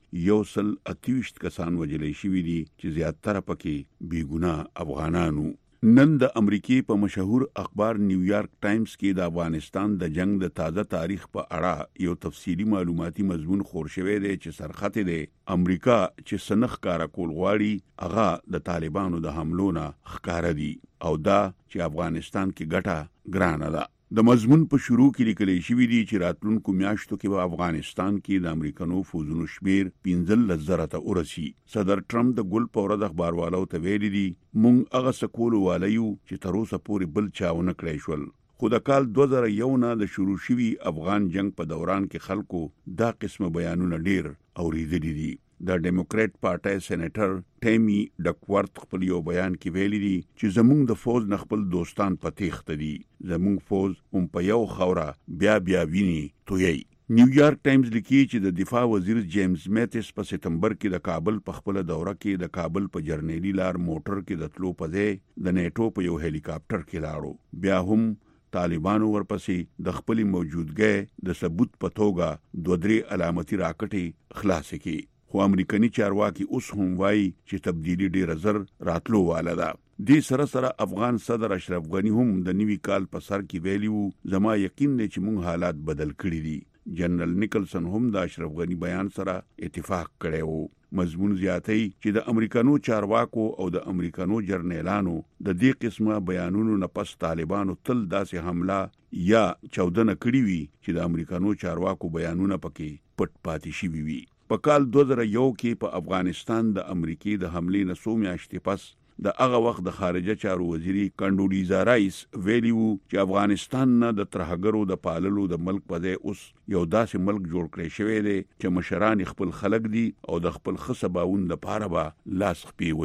کې 128 کسان وژل شوي دي چې زیاتره پکې بیګناه افغانانو. نن د امریکای په مشهور اخبار نیویارک ټایمز کې د افغانستان د جنگ د تازه تاریخ په اړه یو تفصیلی معلوماتي مضمون خور شوی دی چې سرخته دی امریکا چې سنخ کار کول غواړي هغه د طالبانو د حملو نه ښکار دي او دا چې افغانستان کې ګټه ګرانه ده. د مضمون په شروع کې لیکل شوی دی چې راتلونکو میاشتو کې په افغانستان کې د امریکانو فوجونو شمیر 15,000 ته ورسي. صدر ټرمپ د ګل په ورځ اخباروالو ته ویلي دي مونږ هغه سکول والایو چې تر اوسه پورې بل چاونه کړی شول. خو د کال 2001 نه د شروع شوی افغان جنگ په دوران کې خلکو دا قسم بیانونه ډیر اوریدلي دي. د ډیموکریټ پارټي سېنیټر ټیمی ډکورت خپل یو بیان کې ویلي دي چې زموږ د فوج نه خپل دوستان په تېښته دي. زموږ فوج په یو خوره بیا ویني تویي. نیویارک ټایمز لیکي چې د دفاع وزیر جیمز میتس په سپتمبر کې د کابل په خپل دوره کې د کابل په جرنیلی لار موټر کې د تلو په ځای د نیټو په یو هلیکاپټر کې لاړو. بیا هم طالبانو ورپسې د خپل موجودګۍ د ثبوت په توګه 2-3 علامتي راکټي خلاص کړي. خو امریکایي چارواکي اوس هم وایي چې تبدیلی ډیره زر راتلو واله ده. دې سره افغان صدر اشرف غنی هم د نیوي کال په سر کې ویلیو زما یقین دی چې مونږ حالات بدل کړي دي. جنرال نیکلسن هم د اشرف غنی بیان سره اتفاق کړی وو. مضمون زیاتې چې د امریکانو چارواکو او د امریکانو جرنیلانو د دې قسمه بیانونو نه پس طالبانو تل داسې حمله یا چاودنه کړې وي چې د امریکانو چارواکو بیانونه پکې پټ پاتې شوي وي. په کال 2001 کې په افغانستان د امریکای د حملې نه 100 میاشتې پس د هغه وخت د خارجه چارو وزیری کنډولیزا رایس ویلیو چې افغانستان نه د ترهګرو د پاللو د ملک په ځای اوس یو داسې ملک جوړ کړی شوی دی چې مشران خپل خلک دي او د خپل خصباون لپاره به لاس خپې وهي.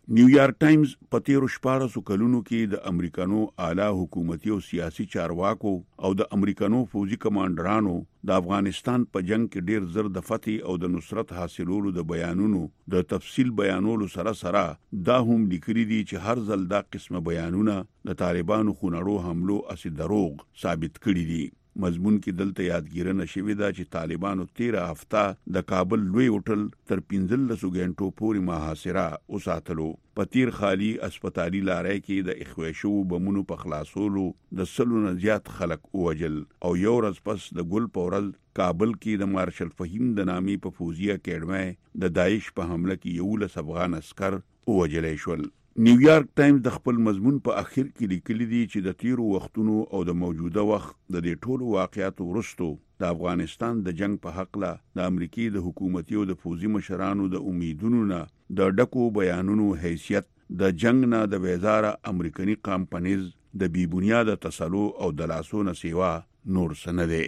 نیویارک ټایمز په تیرو 14 کلونو کې د امریکانو اعلی حکومتي او سیاسي چارواکو او د امریکانو فوجي کمانډرانو د افغانستان په جنگ کې ډیر زر د فتح او د نصرت حاصلولو د بیانونو د تفصیل بیانولو سره دا هم لیکلي دي چې هر ځل دا قسمه بیانونه د طالبانو خونړو حملو اسی دروغ ثابت کړي دي. مضمون کې دلته یادګیرنه شوې ده چې طالبانو 13 هفته د کابل لوی هوټل تر 15 غنټو پورې محاصره وساتلو. په تیر خالی اسپیټالي لارې کې د اخویشو بمونو په خلاصولو د سلو نه زیات خلک ووجل او یو ورځ پس د ګل پورل کابل کې د مارشل فهیم د نامي په فوجي اکیډمي د داعش په حمله کې 11 افغان عسكر ووجل شول. نیویارک ټایمز د خپل مضمون په اخر کې لیکلي دي چې د تیرو وختونو او د موجوده وخت د دې ټولو واقعاتو وروسته د افغانستان د جنگ په حق له د امریکای د حکومتي او د فوجي مشرانو د امیدونو نه د ډکو بیانونو حیثیت د جنگ نه د وزاره امریکایي کمپنیز د بی بنیاد تسلو او د لاسو نه سیوا نور سنده.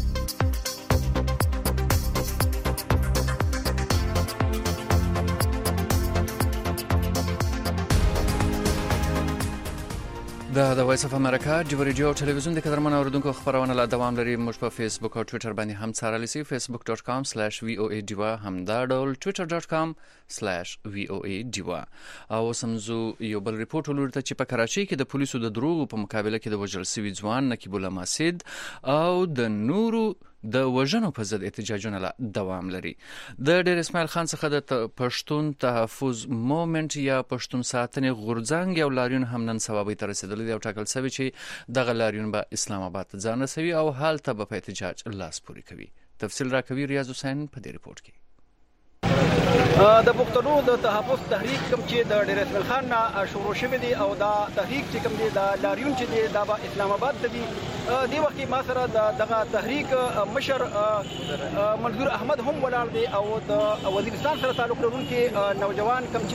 د وایس اف امریکا د ریډیو او ټلویزیون د قدرمن اوریدونکو خبرونه لا دوام لري. موږ په فیسبوک او ټوئیټر باندې هم څارل شي. facebook.com/voa diva هم دا ډول twitter.com/voa diva. او سمزو یو بل ریپورت ولرته چې په کراچۍ کې د پولیسو د دروغ په مقابله کې د وژل شوی ځوان نقیب الله ماسید او د نورو د وژنو په ضد احتجاجونه لا دوام لري. د ډیر اسماعیل خان څخه د پښتون تحفظ موومنت یا پښتون ساتنې غورځنګ یو لاریون هم نن سبا به تر رسیدلی دی او ټاکل شوی چې دغه لاریون به اسلام آباد ته ځان رسوي او حال ته په احتجاج لاس پوري کوي. تفصیل راکوي ریاض حسین په دې ریپورت کې. د پښتنو د تحفظ تحریک کوم چې د ډیر اسماعیل خان نه شروع شوی دی او دا تحریک چې کوم دی د لاریون چې دی دا به اسلام آباد ته دی. دی وخت ما سره دغه تحریک مشر منظور احمد هم ولاړ دی او د وزیرستان سره تعلق لرونکي نوجوان کوم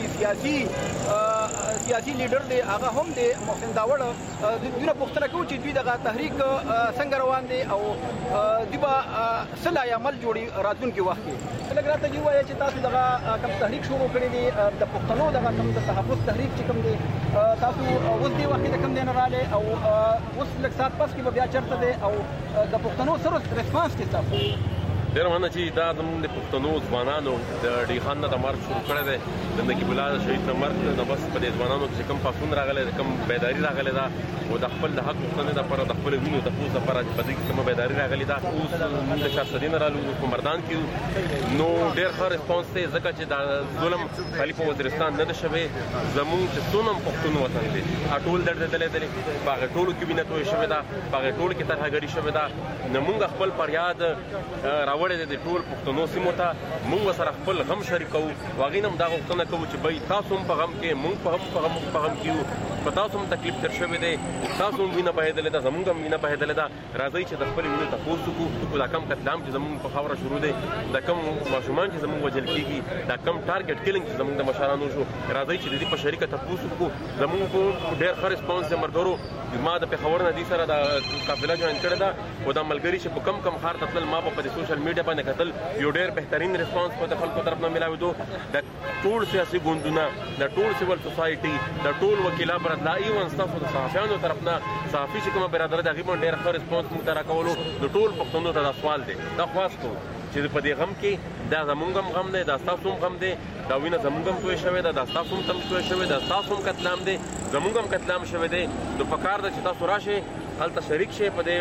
چې سیاسي لیډر دی هغه هم دی محسن داوړ دغه پښتنه کوي چې دوی دغه تحریک څنګه روان دی او دبا صلاح عمل جوړي راتلونکي وخت کې. لکه راته دی وایي چې تاسو دغه کوم تحریک شروع کړی دی د پښتنو دغه کوم د تحفظ تحریک چې کوم دی تاسو اوس دی وخت د کوم دی نه رااله او اوس لږ سات پس کې بیا چرته دی او د پښتنو سره ریسپانس کې تاسو ډیر مانه چې دا زموږ د پښتنو ځوانانو د ډیخان د مارچ شروع کړی دی د نقیب الله شهید د مرګ د بس په دې ځوانانو چې کوم پاسون راغلی د کوم بیداری راغلی دا او د خپل د حق غوښتنې لپاره د خپل وینو د پوز لپاره چې په دې کې کوم بیداری راغلی دا اوس موږ د شاسدین رالو په مردان کې نو ډیر ښه ریسپانس دی ځکه چې دا ظلم خالی په وزیرستان نه ده شوی زموږ چې څومره پښتون وطن دی ټول دردېدلی دی په هغه ټولو کې وینه توی شوې ده په هغه ټولو کې ترهګري شوې ده نو موږ خپل فریاد راوړی دی ټول پښتنو سیمو ته موږ سره خپل غم شریکو واغې نم دا غوښتنه کوو چې بای تاسو هم په غم کې موږ په غم کې په تاسو هم تکلیف تر شوی دی تاسو هم وینه بهېدلې ده زموږ هم وینه بهېدلې ده راځئ چې د خپل وینو تپوس وکړو دا کم قتلام چې زموږ په خاوره شروع دی دا کم ماشومان چې زموږ وژل کېږي دا کم ټارګټ کلینګ چې زموږ د مشرانو شو راځئ چې د دې په شریکه تپوس وکړو زموږ په ډېر ښه ریسپانس دی ملګرو ما د پېښور نه دې سره د قافله جوین کړې ده او دا ملګري چې په کم ښار ته تلل ما په دې سوشل میډیا باندې کتل یو ډېر بهترین ریسپانس په خلکو طرف نه ملاوېدو د ټول سیاسي ګوندونه د ټول سیول سوسایټي د ټول وکیلا برادرۍ ایون ستاسو د صحافیانو طرف نه صحافي چې کومه برادرۍ د هغې باندې ډېر ښه ریسپانس موږ ته راکولو د ټول پښتنو ته دا سوال دی دا خواست کوو چې په دې غم کې دا زموږ هم غم دی دا ستاسو هم غم دی دا وینه زموږ هم توی شوې ده دا ستاسو هم تم توی شوې ده ستاسو هم قتلام دی زموږ هم قتلام شوی دی نو پکار ده چې تاسو راشئ هلته شریک شئ په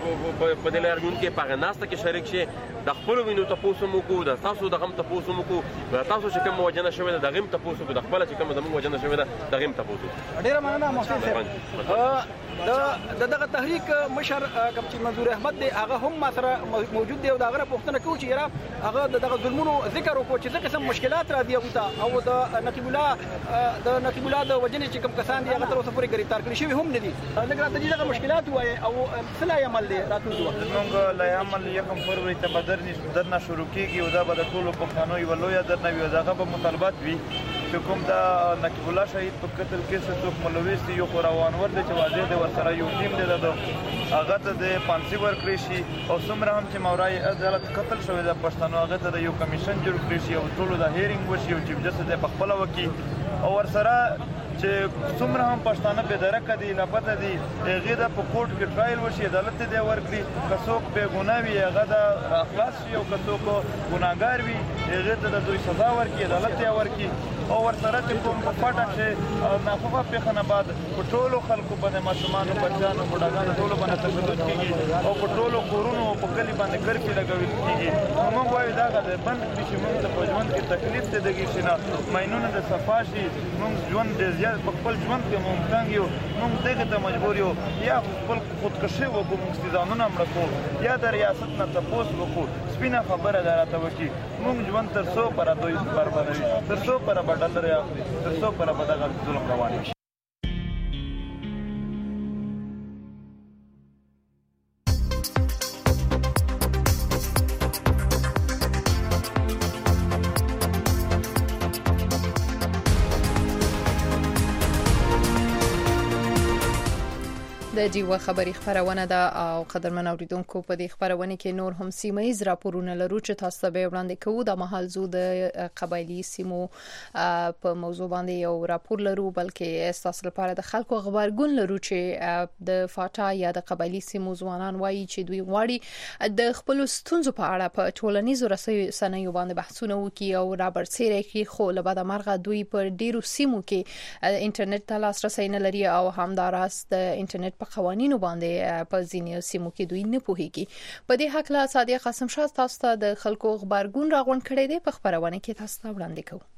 دې لاریون کې په هغه ناسته کې شریک شئ د خپلو وینو تپوس هم وکړو د تاسو د غم تپوس هم وکړو د تاسو چې کوم وژنه شوې ده د هغې هم تپوس وکړو د خپله چې کومه زموږ وژنه شوې ده د هغې هم تپوس وکړو. ډېره مننه محسن صاحب د دغه تحریک مشر کوم چې منظور احمد دی هغه هم ما سره موجود دی او د هغه نه پوښتنه کوو چې یاره هغه د دغه ظلمونو ذکر وکړو چې څه قسم مشکلات راځي هغوی ته او د نقیب الله د وژنې چې کوم کسان دي هغه تر اوسه پورې ګرفتار کړي شوي هم نه دي لږ راته دې دغه مشکلات ووایې او څه لای عمل دی راتلونکي وخت زموږ لای عمل 1 فروری ته درنه شروع کېږي او دا به د ټولو پښتنو یوه لویه درنه وي او د هغه به مطالبات وي چې کوم د نقیب الله شهید په قتل کې څه څوک ملوث دي یو خو روانور دی چې واضح دی ورسره یو ټیم دی د هغه ته د پانسي ورکړی شي او څومره هم چې مورای عدالت قتل شوی د پښتنو هغه ته د یو کمیشن جوړ کړی شي او ټولو د هیرینګ وشي او چیف جسټس په خپله وکړي او ورسره چې څومره هم پښتانه بې درکه دي لاپته دي هغې د په کوټ کې ټرایل وشي عدالت ته دی ورکړي که څوک بې ګناه وي هغه د راخلاص شي او که څوک ګناهګار وي هغې ته د دوی سزا ورکړي عدالت ته یې ورکړي او ورسره چې کوم په پټه چې ناخوښه پېښه نه بعد په ټولو خلکو باندې ماشومانو بچیانو بوډاګانو ټولو باندې تسلط کېږي او په ټولو کورونو او په کلي باندې کرفي لګول کېږي نو موږ وایو دا د بند کړي چې موږ ته په ژوند کې تکلیف ته دګي شي نه ماینونه د صفا شي موږ ژوند ډېر زیات په خپل ژوند کې موږ تنګ یو موږ دغې ته مجبور یو یا خپل خودکشي وکړو موږ ځانونه مړه کړو یا د ریاست نه تپوس وکړو سپینه خبره ده راته وکړي موږ ژوند تر څو پره دوی بربادوي تر څو پره به ډالر اخلي تر څو پره به دغه ظلم روان وي د جیوه خبری خبرونه ده او قدرمن اوریدونکو په دې خبرونه کې نور هم سیمایي راپورونه لرو چې تاسو ته وړاندې کوو د محل زو د قبایلی سیمو په موضوع باندې یو راپور لرو بلکې تاسو لپاره د خلکو خبرګون لرو چې د فاټا یا د قبایلی سیمو ځوانان وایي چې دوی غواړي د خپل ستونزو په اړه په ټولنیزو رسنیو باندې بحثونه وکړي او رابرټ سیری کې خو له بعد مرغه دوی پر ډیرو سیمو کې انټرنیټ ته لاسرسي نه لري او همداراز د انټرنیټ په قوانینو باندې په ځینې سیمو کې دوی نه پوهیږي په دې حق لا صادق قاسم شاه تاسو ته د خلکو خبرګون راغون کړی دی په خبرونه کې تاسو ته وړاندې کوم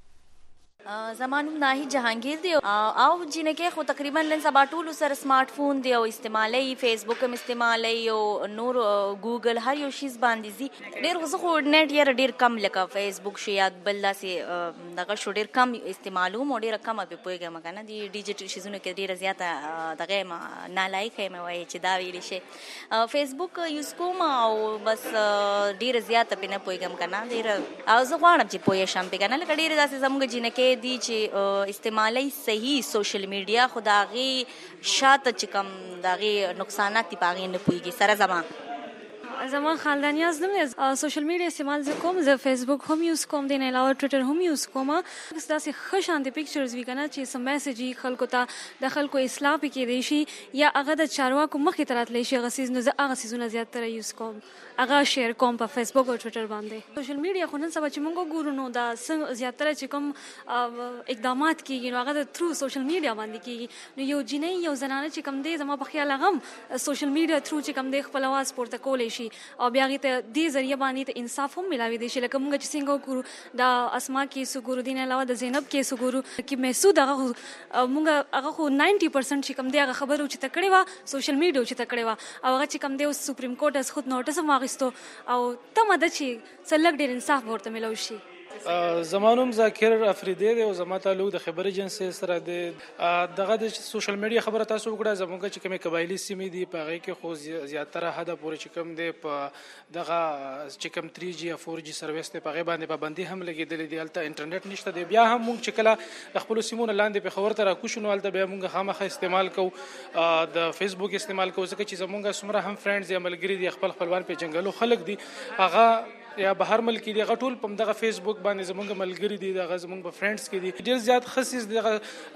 زمانو ناهی جهانگیر دی او جنکه خو تقریبا لن سبا ټول سره سمارټ فون دی او استعمالي فیسبوک هم استعمالي او نور ګوګل هر یو شی باندې زی ډیر غوښه خو نت یې ډیر کم لکه فیسبوک شي یا بل داسې دغه شو ډیر کم استعمالو مو ډیر کم په پوهه مګنه دی ډیجیټل شیزونه کې ډیر زیاته دغه نه لایق هم وایي چې دا ویل شي فیسبوک یوز کوم او بس ډیر زیاته پنه پوهه مګنه ډیر او زه غواړم چې پوهه شم په کنه لکه ډیر داسې زموږ جنکه دی چې استعمالي صحیح سوشل میډیا خداغي شاته چې کم داغي نقصانات پاغي نه پويږي سره زمان خالدانیاز نم سوشل میډیا استعمال کوم ز فیسبوک هم یوز کوم دین علاوه ټوئیټر هم یوز کوم داسې خوشاندې پکچرز وی کنه چې سم میسج خلکو ته د خلکو اصلاح پکې دی شي یا هغه د چارواکو مخې ته راتلی شي غسیز نو هغه سيزونه زیات تر یوز کوم هغه شیر کوم په فیسبوک او ټوئیټر باندې سوشل میډیا خو نن سبا چې موږ ګورو نو دا زیات تر چې کوم اقدامات کیږي نو هغه تھرو سوشل میډیا باندې کیږي نو یو جنې یو زنانه چې کم دی زما په خیال هغه سوشل میډیا تھرو چې کم دی خپل आवाज پورته کولې شي او بیا غي ته دې ذریعہ باندې ته انصاف هم ملاوي دي چې لکه موږ چې څنګه وکړو دا اسما کې سګورو دین علاوه د زینب کې سګورو کې محسود هغه موږ هغه خو 90% چې کم دی هغه خبرو چې تکړه وا سوشل میډیا چې تکړه وا او هغه چې کم دی سپریم کورټ از خود نوټس ماغستو او تمه د چې سلګ ډیر انصاف ورته ملو شي زمانوم ذاکر افریدی دی او زما تعلق د خبر ایجنسی سره دی دغه د سوشل میډیا خبره تاسو وکړه زموږ چې کومه قبایلی سیمې دی په هغه کې خو زیاتره حد پورې چې کوم دی په دغه چې کوم 3G یا 4G سرویس ته په هغه باندې پابندي هم لګیدلې دی البته انټرنیټ نشته دی بیا هم موږ چې کله خپل سیمونه لاندې په خبر تر کوشنو البته بیا موږ خامخا استعمال کوو د فیسبوک استعمال کوو ځکه چې زموږ سمره هم فرندز یا ملګری دي خپلوان په جنگلو خلک دي هغه یا بهر ملک دی غټول په دغه فیسبوک باندې زمونږ ملګری دي دغه زمونږ په فرندز کې دي ډیر زیات خصيص دغه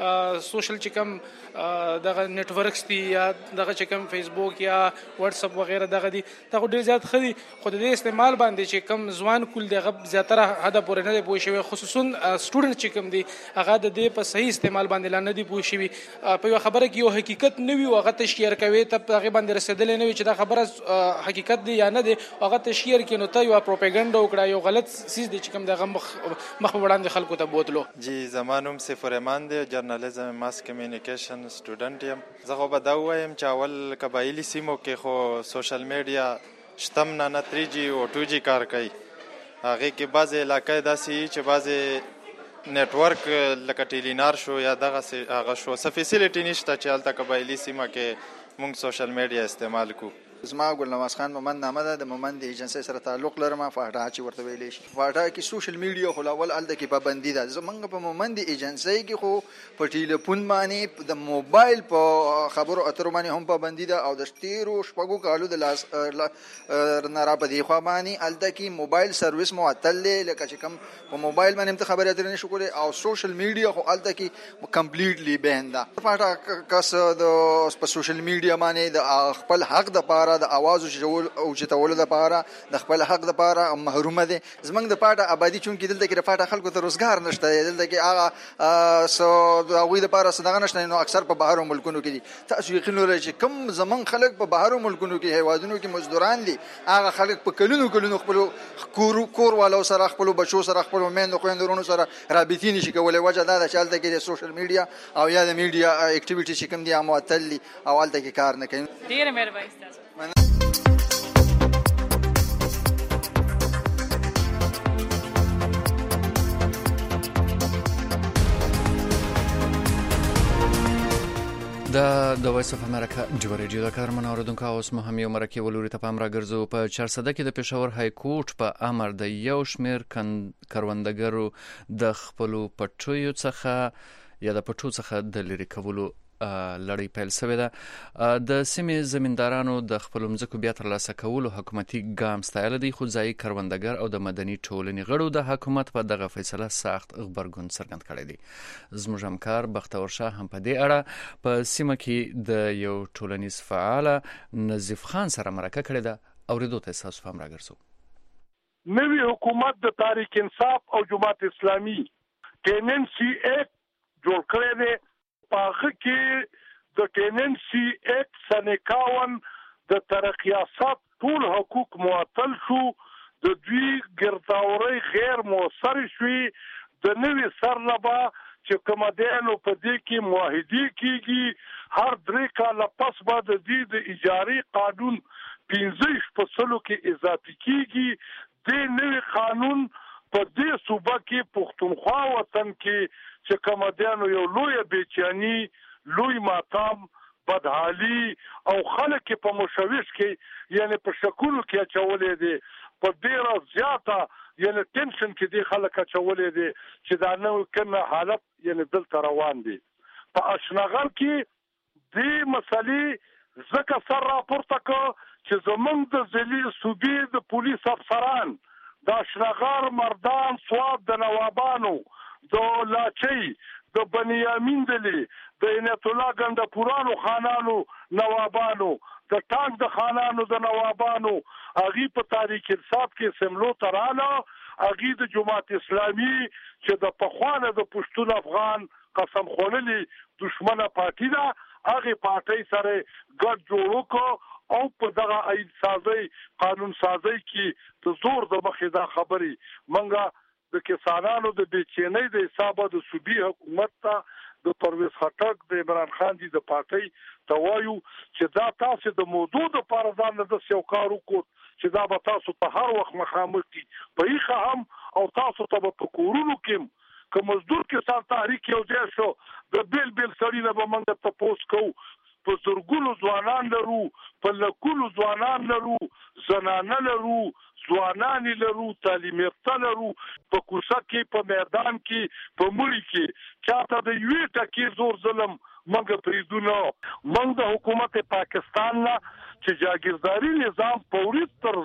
سوشل چې کوم دغه نت ورکس دي یا دغه چې کوم فیسبوک یا واتس اپ وغیرہ دغه دي دا ډیر زیات خدي خو د استعمال باندې چې کوم ځوان کول دغه زیاتره حد پورې نه دی پوه شوی خصوصا سټوډنټ چې کوم دي هغه د دې په صحیح استعمال باندې لا نه دی پوه شوی په یو خبره کې یو حقیقت نه وي هغه ته شیر کوي ته هغه باندې رسیدل نه وي چې دا خبره حقیقت دی یا نه دی هغه ته شیر کې نو ته یو پروپاګاندا وکړه یو غلط چیز دی چې کوم دغه مخ وړاندې خلکو ته بوتلو جی زمانوم سفر ایمان دی جرنالیزم ماس کمیونیکیشن سټوډنټ یم زه خو به دا وایم چې اول قبایلی سیمو کې خو سوشل میډیا شتم نه 3G او 2G کار کوي هغه کې بعضې علاقې داسې چې بعضې نیټورک لکه ټیلینار شو یا دغه هغه شو څه فیسیلیټي نشته چې هلته قبایلي سیمه کې موږ سوشل میډیا استعمال کوو زما ګل نواز خان مومند نامه ده د مومند ایجنسی سره تعلق لرم فاټا چې ورته ویلې شي فاټا کې سوشل میډیا خو لاول الته کې پابندي ده زمونږ په مومند ایجنسی کې خو په ټلیفون باندې د موبایل په خبرو اترو باندې هم پابندي ده او د شتیرو شپږو کالو د لاس نه را پدې خو باندې الته کې موبایل سرویس معطل لکه چې کوم په موبایل باندې خبرې اترې نشو کولای او سوشل میډیا خو الته کې کمپلیټلی بین ده فاټا کس د په سوشل میډیا باندې د خپل حق د پاره د आवाज او چتول د پاره د خپل حق د پاره محروم دي زمنګ د پاټه آبادی چون کې دلته کې د پاټه خلکو ته روزګار نشته دلته کې هغه سو د هغوی د پاره صدقه نشته نو اکثر په بهرو ملکونو کې دي تاسو یقین لرئ چې کم زمون خلک په بهرو ملکونو کې هیوادونو کې مزدوران دي هغه خلک په کلونو خپل کور والو سره خپل بچو سره خپل میندو خويندرونو سره رابطې نشي کولای وجه دا چې دلته کې د سوشل میډیا او یا د میډیا اکټیویټي چې کوم دي معطل دي او دلته کې کار نه کوي ډیره مهرباني تاسو د وایس اف امریکا جوړ ریډیو د کارمن اوردونکو اوس مهم یو مرکه ولوري ته پام راګرځو په 400 کې د پېښور های کورټ په امر د یو شمیر کروندګرو د خپل پټویو څخه یا د پټو څخه د لری کولو لړۍ پیل شوې ده د سیمې زمیندارانو د خپل مځکو بیا ترلاسه کولو حکومتي ګام ستایل دي خو ځای کروندګر او د مدني ټولنې غړو د حکومت په دغه فیصله سخت خبرګون څرګند کړی دی زموږ همکار بختور شاه هم په دې اړه په سیمه کې د یو ټولنیز فعال نظیف خان سره مرکه کړې ده اوریدو ته تاسو فهم راګرځو نوی حکومت د تحریک انصاف او جماعت اسلامي ټیننسی ایکټ جوړ کړی دی پاخه کې د ټیننسی ایکټ سنه 51 د ترقیاسات ټول حقوق معطل شو د دوی ګرځاوري غیر موثر شوي د نوې سرلبا چې کومدانو په دې کې معاهدي کیږي هر 3 کاله پس بعد د دې د اجاري قانون 15 فصلو کې اضافي کیږي د نوې قانون په دې صوبه کې پښتونخوا وطن کې چې کومدانو یو لوی بیچانی لوی ماتم بدحالي او خلک په مشوش کې یعنی په شکولو کې چولې دي په ډیره زیاته یعنی ټینشن کې دي خلک چولې دي چې دا نو کنه حالت یعنی دلته روان دي په اشنغل کې دې مسلې زکه سر راپورته کو چې زمونږ د ځلي صوبې د پولیس افسران د اشنغر مردان سواد د نوابانو د لاچي د بنیامین دلی د عنایت الله ګندپورانو خانانو نوابانو د ټانک د خانانو د نوابانو اغي په تاریخ انصاف کې سملو ترانه اغي د جماعت اسلامي چې د پخوانه د پښتون افغان قسم خورلي دشمنه پارټي ده هغه پارټي سره ګډ جوړو کو او په دغه عین سازي قانون سازي کې د زور د مخې دا خبري منګه د کسانانو د بیچینۍ د حسابه د صوبي حکومت ته د پرویز خټک د عمران خان دي د پارټي توایو چې دا تاسو د موضوع د پاردان د یو کار وکړ چې دا به تاسو په هر وخت مخامخ کی په هیڅ هم او تاسو ته په کورونو کې که مزدور کسان تحریک یو ځای شو د بیل سړی نه به موږ ته پوس کوو په زرګونو ځوانان لرو په لکونو ځوانان لرو زنانه لرو ځوانان لرو تعلیم یافته لرو په کوڅه کې په میدان کې په مړی کې چاته د یوې ټکی زور ظلم موږ پریدونه موږ د حکومت پاکستان نه چې جاگیرداری نظام فوري تر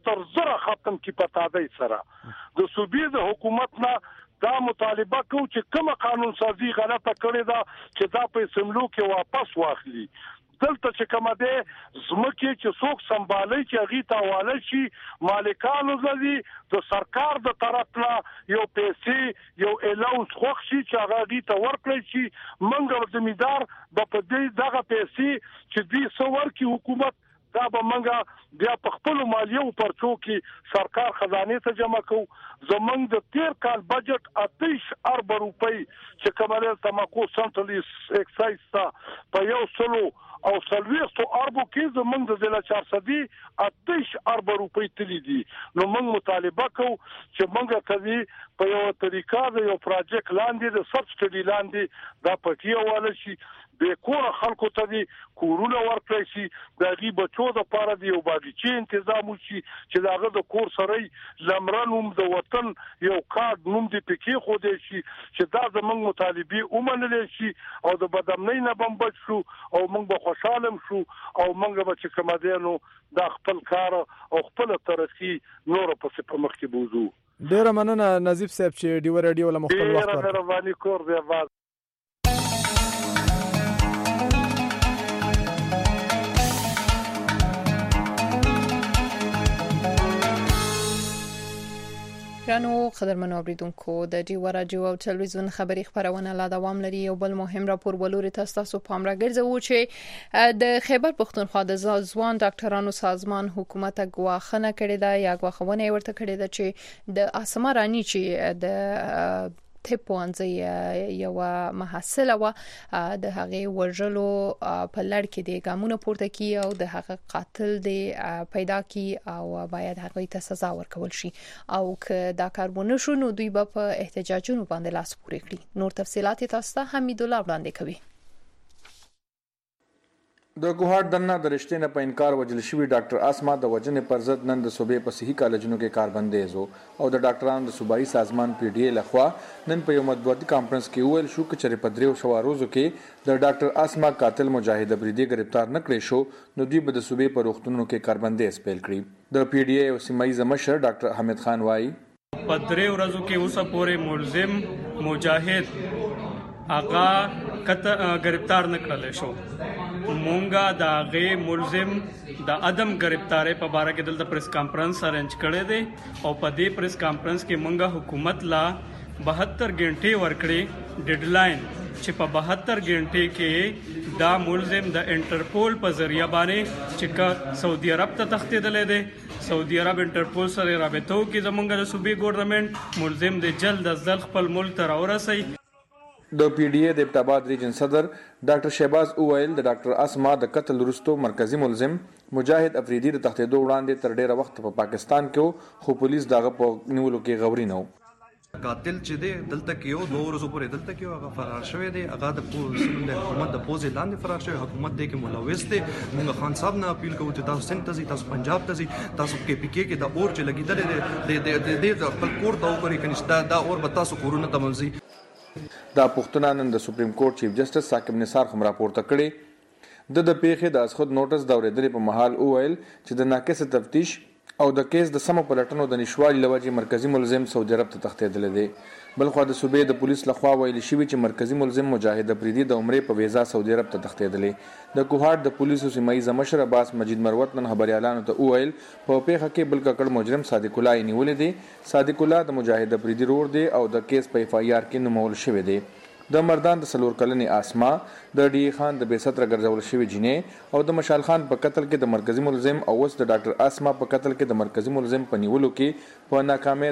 زر ختم کی پتاده سره د صوبې د حکومت نه دا مطالبه کو چې کوم قانون سازي غلطه کړې ده چې دا په سملو کې واپس واخلي دلته چې کومه ده زمکه چې څوک سمبالي چې اغي تاواله شي مالکانو زدي د سرکار د طرف نه یو پیسې یو الاونس خوښ شي چې هغه دي ته ورکړي شي منګر زمیدار د پدې دغه پیسې چې دې سور کی حکومت دا به منګه بیا په خپل مالیو پرچو کې سرکار خزانه ته جمع کو زمنګ د 13 کال بجټ 28 ارب روپۍ چې کومه تماکو سنټرل ایکسایز تا په یو سلو او سلويستو اربو کې زمنګ د ضلع 400 28 ارب روپۍ تللی دي نو موږ مطالبه کو چې موږ کوي په یو طریقه د یو پروجیکټ لاندې د سبسټډي لاندې دا پټیواله شي به کور خلکو ته دي کورونه ورکړي شي د غي بچو د پاره دی او باغچې تنظیم وشي چې داغه د کور سره لمرنوم د وطن یو کارت نوم دی پکې خو دی شي چې دا زمنګ مطالبه ومنل شي او د بدامنۍ نه بمبد شو او موږ به خوشاله شو او موږ به چې کومدانو د خپل کار او خپل ترقی نور په مخ کې بوزو. ډیره مننه نظیف صاحب چې ډیو رادیو له مختلف وخت ډیره مهرباني کور دی آواز. ګرانو قدرمنو اوریدونکو د ډیو رادیو او ټلویزیون خبري خبرونه لا دوام لري. یو بل مهم راپور ولوري تاسو پام راګرځو چې د خیبر پښتونخوا د ځوان ډاکټرانو سازمان حکومت غواخنه کړې ده یا غواخونه ورته کړې ده چې د اسما رانی چې د تپوانځي یو محصله و د هغه وژلو په لړ کې د ګامونو پورته کی او د هغه قاتل دی پیدا کی او باید هغه ته سزا ورکول شي او که دا کارونه شو نو دوی به په احتجاجونو باندې لاس پورې کړي. نور تفصيلات تاسو ته حمید الله وړاندې کوي. د ګوهار دنه د رښتینه په انکار وجل شوی ډاکټر اسما د وجنې پر ضد نن د صوبې په صحي کالجونو کې کاربندیز او د ډاکټرانو د صوبایي سازمان پی ډی ای لخوا نن په یو مطبوعاتي کانفرنس کې ویل شو چې په دریو شواروزو کې د ډاکټر اسما قاتل مجاهد افریدي گرفتار نکړي شو نو دوی به د صوبې په روغتونونو کې کاربندیز پیل کړي. د پی ډی ای او سیمایي مشر ډاکټر حمید خان وایي په دریو ورځو کې اوسه پورې ملزم مجاهد آغا گرفتار نکړل شو. مونږه دا غي ملزم د عدم گرفتاری په اړه کې دلته پریس کانفرنس ارینج کړی دی او په دې پریس کانفرنس کې مونږه حکومت لا 72 غنټې ورکړي ډیډلاین چې په 72 غنټې کې دا ملزم د انټرپول په ذریعہ باندې چې سعودي عرب ته تښتیدل دي سعودي عرب انټرپول سره رابطو کې زمونږ د صوبې ګورنمنت ملزم د جلد از جلد خپل ملک ته راورسي. د پی ډی ای د ابتاباد ریجن صدر ډاکټر شهباز اوایل د ډاکټر اسما د قتل وروسته مرکزی ملزم مجاهد افریدي د تښتېدو وړاندې تر ډیره وخت په پاکستان کې خو پولیس دغه په نیولو کې غوري نه قاتل چې دی دلته کې یو 2 ورځې پورې دلته کې هغه فرار شوی دی. هغه د حکومت د پوزې لاندې فرار شوی. حکومت دې کې ملوث دی. موږ خان صاحب نه اپیل کوو چې تاسو سند ته ځئ تاسو پنجاب ته ځئ تاسو کې پی کې د اور چې لګیدل دی د خپل کور ته وګورئ کنيشته دا اور به تاسو کورونه ته منځي. دا پښتنه نن د سپریم کورټ چیف جسټس ثاقب نثار هم راپورته کړي. د پیښې د اسخود نوټس دا ورېدلې په محل اوایل چې د ناقص تفتیش او د کیس د سم پلټنو د نشوالي لوجې مرکزی ملزم سعودي عرب ته تښتېدل دي. بلخو د صوبې د پولیس لخوا ویل شوی چې مرکزی ملزم مجاهد افریدي د عمرې په ویزا سعودي عرب ته تښتېدل. د کوهاټ د پولیسو سیمایي مشر عباس مجید مروت نن خبريالانو ته ویل په پیښه کې بل ککړ مجرم صادق الله نیولې دي. صادق الله د مجاهد افریدي رور دی او د کیس په اف ای آر کې نومول شوی دی. د مردان د سلور کلنې اسما د ډی خان د بیستر ګرځول شوی جنې او د مشال خان په قتل کې د مرکزی ملزم او اوس د ډاکټر اسما په قتل کې د مرکزی ملزم په نیولو کې په ناکامۍ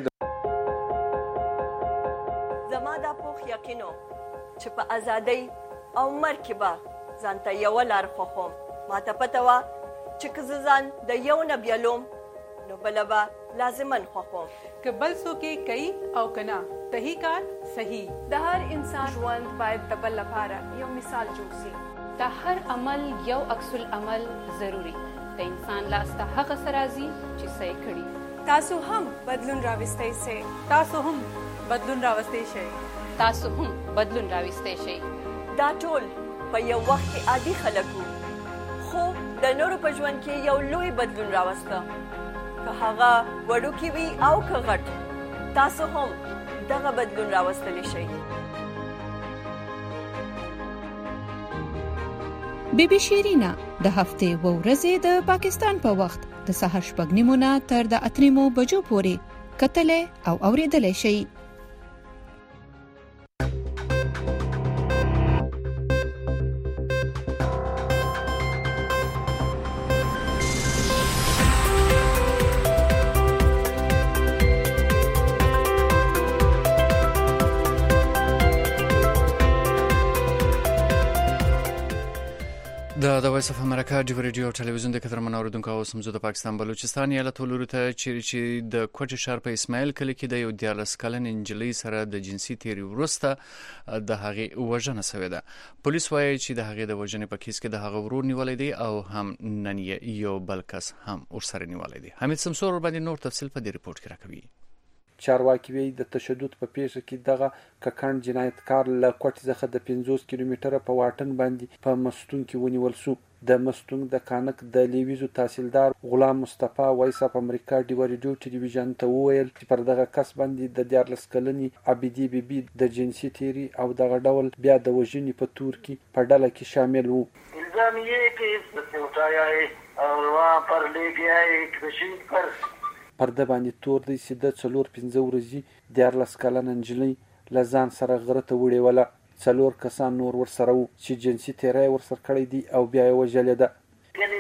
زما دا پوخ یقینو چې په ازادۍ او مرګ به ځانته یو لار خوخم. ماته پته وه چې که زه ځان د یو نه بیلوم نو بله به لازمن خوخم. که بل څوک یې کوي او که نه صحیح کار صحیح. د هر انسان ژوند باید د بل لپاره یو مثال جوړ شي. د هر عمل یو عکس العمل ضروری. د انسان لاس ته هغه څه راځي چې څه یې کړي. تاسو هم بدلون راوستئ شئ. تاسو هم بدلون راوستئ شئ. تاسو هم بدلون راوستئ شئ. دا ټول په یو وخت کې عادي خلک وو خو د نورو په ژوند کې یو لوی بدلون راوسته. که هغه وړوکی وي او که غټ تاسو هم دغه بدلون راوستلی شئ. بیبي شیرینا د هفتې و ورځې د پاکستان په وخت د سهار 8:30 نه تر د 8 بجو پورې کتلې او اوریدلې شئ. د د وایس اف امریکا د ریډیو ټلویزیون د قدرمن اوریدونکو او سمزو د پاکستان بلوچستان ایالت ولورته چې د کوټ شهر په اسماعیل کلی کې د یو 14 کلن انجلۍ سره د جنسي تیری ورسته د هغې وژنه شوې ده. پولیس وایي چې د هغې د وژنې په کیس کې د هغه ورور نیولې دی او هم نن یو بل کس هم ورسره نیولې دی. حمید سمسور باندې نور تفصیل په دې ریپورت کې راکوي. چارواکي وی د تشدد په پیښه کې دغه ککړ جنایتکار له کوټ څخه د 50 کیلومتره په واټن باندې په مستون کې ونیول شو. د مستون د کانک د لیویزو تحصیلدار غلام مصطفی وایس اپ امریکا د ریډیو ټلویزیون ته وویل چې پر دغه کس باندې د 14 کلنی عبیدی بیبي د جنسي تیری او دغه ډول بیا د وژنې په تور کې په ډله کې شامل وو. الزام یې کې د سوټایا او وا پر لګیا یې کشید پر پرده باندې تور دی چې د 4-5 ورځې 14 کلن انجلۍ لزان سره غره ته وړي ولا 4 کسان نور ور سره وو چې جنسي تیری ور سره کړی دی او بیا یې وژلې ده. یعنی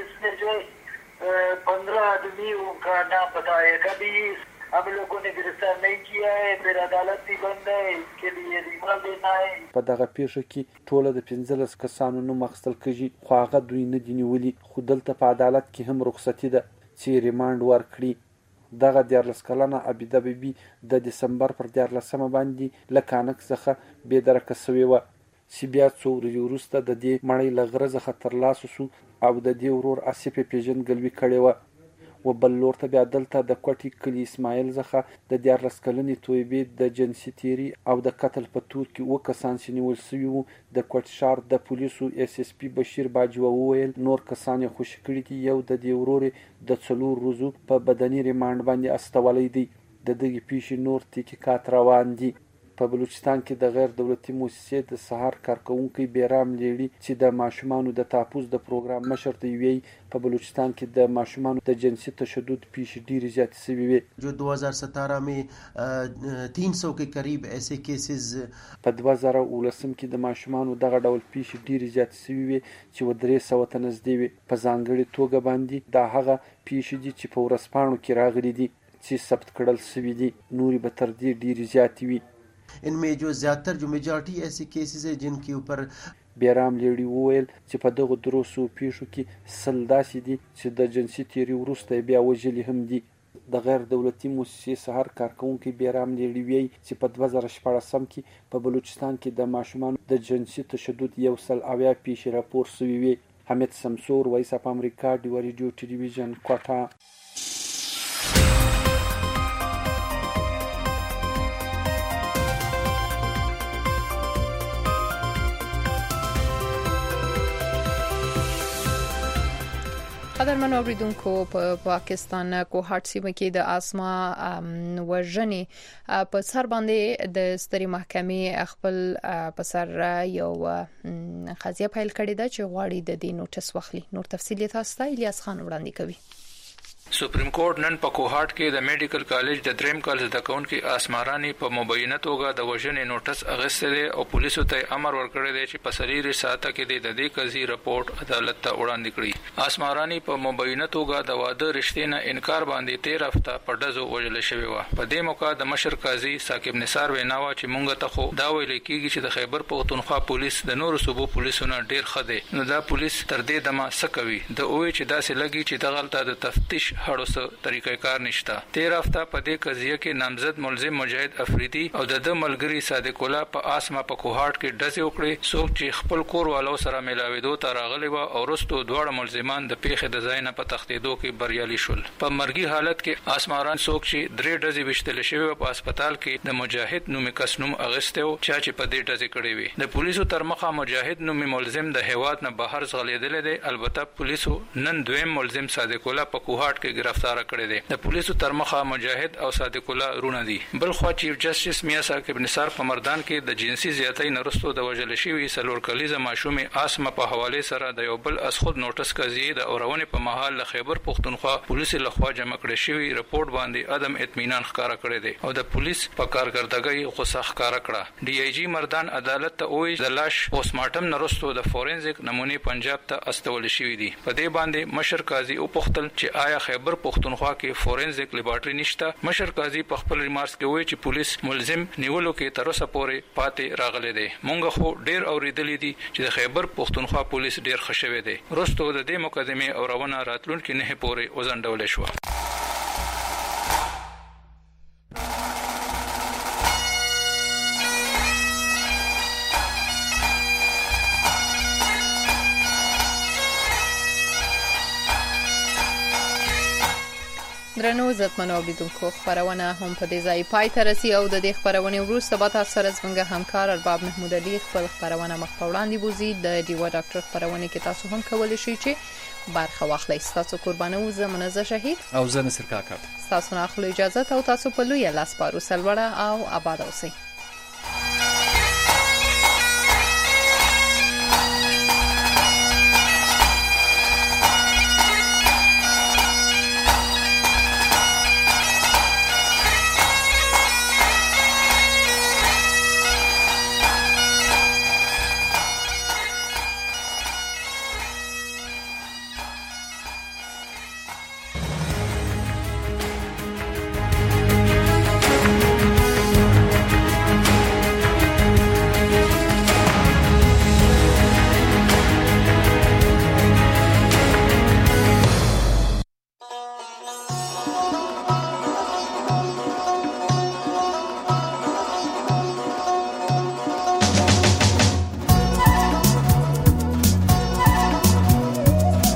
اسمه 15 آدمیوں کا نام بتایا کبھی हम लोगों ने गिरफ्तार नहीं किया है फिर अदालत भी बंद है इसके लिए रिमांड देना है. په دغه پیښه کې ټول د 15 کسانو نوم اخیستل کېږي خو هغه دوی نه دی نیولي خو دلته په عدالت کې هم رخصتي ده چې ریماند ورکړي. دغه 14 کلنه عبیده بیبي د دسمبر پر 14 باندې لکانک څخه بېدرکه شوې وه چې بیا څو ورځې وروسته د دې مړی له غره څخه ترلاسه شو او د دې ورور آصف پیژندګلوي کړې وه. و بل لور ته بیا دلته د کوټې کلي اسماعیل څخه د 14 کلنې تویبې د جنسي تیری او د قتل په تور کې 2 کسان چې نیول شوي وو. د کوټ ښار د پولیسو SSP بشیر باجوه وویل نور کسان یې خوشي کړي دي. یو د دې ورور د 4 ورځو په بدني ریماند باندې استولی دی. د دغې پیښې نور تحقیقات روان دي. په بلوچستان کې د غیر دولتي مؤسسې د سهار کارکونکي بیرام لیړي چې د ماشومانو د تحفظ د پروګرام مشر دی وی په بلوچستان کې د ماشومانو د جنسي تشدد پیښې ډېرې زیاتې شوې وي. जो 2017 में 300 के करीब ऐसे केसेस په 2019 کې د ماشومانو دغه ډول پیښې ډېرې زیاتې شوې وي چې 300 ته نږدې وي. په ځانګړې توګه باندې دا هغه پیښې دي چې په ورځپاڼو کې راغلي دي چې ثبت کړل شوي دي. نورې به تر دې ډېرې زیاتې وي. इनमें जो ज्यादातर जो मेजॉरिटी ऐसे केसेस है जिनके ऊपर بیرام لیړي وویل چې په دغه 300 پیښو کې 100 داسې دي چې د جنسي تیری وروسته بیا وژلي هم دي. د غیر دولتي مؤسسې سهار کارکونکي بیرام لیړي وی چې په 2014 کې په بلوچستان کې د ماشومانو د جنسي تشدد 100 پیښې راپور شوي وي. حمید سمسور وایس اپ امریکا د ریډیو ټلویزیون کوټه. قدرمن اوریدونکو په پاکستان کوهاټ سیمه کې د آسما وژنې په سر باندې د ستري محکمې خپل په سر یو قضیه پیل کړې ده چې غواړي د دې نوټس واخلي. نور تفصیلات تاسو ته الیاس خان وړاندې کوي. سپریم کورټ نن په کوهاټ کې د میډیکل کالج د دریم کال زده کوونکي آسمارانی په مبینه توګه د وژنې نوټس اغوستی دی او پولیسو ته امر ورکړی دی چې په سریری ساعته کې د دې قضیې رپورټ عدالت ته وړاندې کړي. آسمارانی په مبینه توګه د واده رشتې نه انکار باندې 13 هفته په ډزو وژل شوی و. په دې موقع د مشر قاضي ثاقب نثار وینا و چې مونږ ته خو دا ویل کېږي چې د خیبر پختونخوا پولیس د نورو صوبو پولیسونو ډیر ښه دی. نو دا پولیس تر دې دمه څه کوي؟ د اوې چې داسې لګي چې دغلته د تفتیش هړو سره طریقې کار نشته. 13 هفته په دې قضیه کې نامزد ملزم مجاهد افریدي او د ملګری صادق الله په آسما په کوهاټ کې ډزې وکړې. څوک چې خپل کور والو سره ملاویدو ته راغلي و او وروسته دواړه ملزمان د پیښې د ځای نه په تښتېدو کې بریالي شول. په مرګي حالت کې آسماران څوک چې 3 ډزې وشتل شوی په هسپتال کې د مجاهد نوم کس نوم اغسته او چې په دې ډزې کړې وي. د پولیسو تر مخه مجاهد نوم ملزم د هواد نه بهر ځغلېدل دي. البته پولیسو نن دویم ملزم صادق الله په کوهاټ کې گرفتار کړی دی. د پولیسو تر مخه مجاهد او صادق الله رونه دي. بل خو چیف جسټس میا ثاقب نثار په مردان کې د جنسي زیاتۍ نرستو د وژل شوی سلور کلیزه ماشومه آسما په حواله سره د یو بل از خود نوټس قضیه د اورونې په محل له خیبر پختونخوا پولیس له خوا جمع کړی شوی رپورت باندې عدم اطمینان ښکارا کړی دی او د پولیس په کارکردګۍ غوسه ښکارا کړه. ډي آی جی مردان عدالت ته وایي د لاش پوسټمارټم نرستو د فورنزیک نمونه پنجاب ته استول شوی دی. په دې باندې مشر قاضي او پختل چې آیا خیبر پختونخوا کې فورنزیک لیبارټری نشته. مشر قاضي په خپل ریمارکس کې وایي چې پولیس ملزم نیولو کې تر اوسه پورې پاتې راغلي دي. مونږ خو ډیر اوریدلې دي چې د خیبر پختونخوا پولیس ډیر خښوي دي. وروسته د دې مقدمه او روانه راتلونکو نه پورې وزندول شو. درنو عزتمنو اوریدونکو خبرونه هم په دې ځای پای ته رسي او د دې خبرونه وروسته به تاسو سره زموږ همکار ارباب محمود علي خپل خبرونه مخ په وړاندې بوزي. د ډیوا ډاکټر خبرونه کې تاسو هم کولی شئ چې برخه واخلئ. تاسو قربانو زمنه شهید او زه نصر کاکړ. تاسو نه اخلو اجازه او تاسو په لوی لاس پارو سلوړه او آباد اوسئ.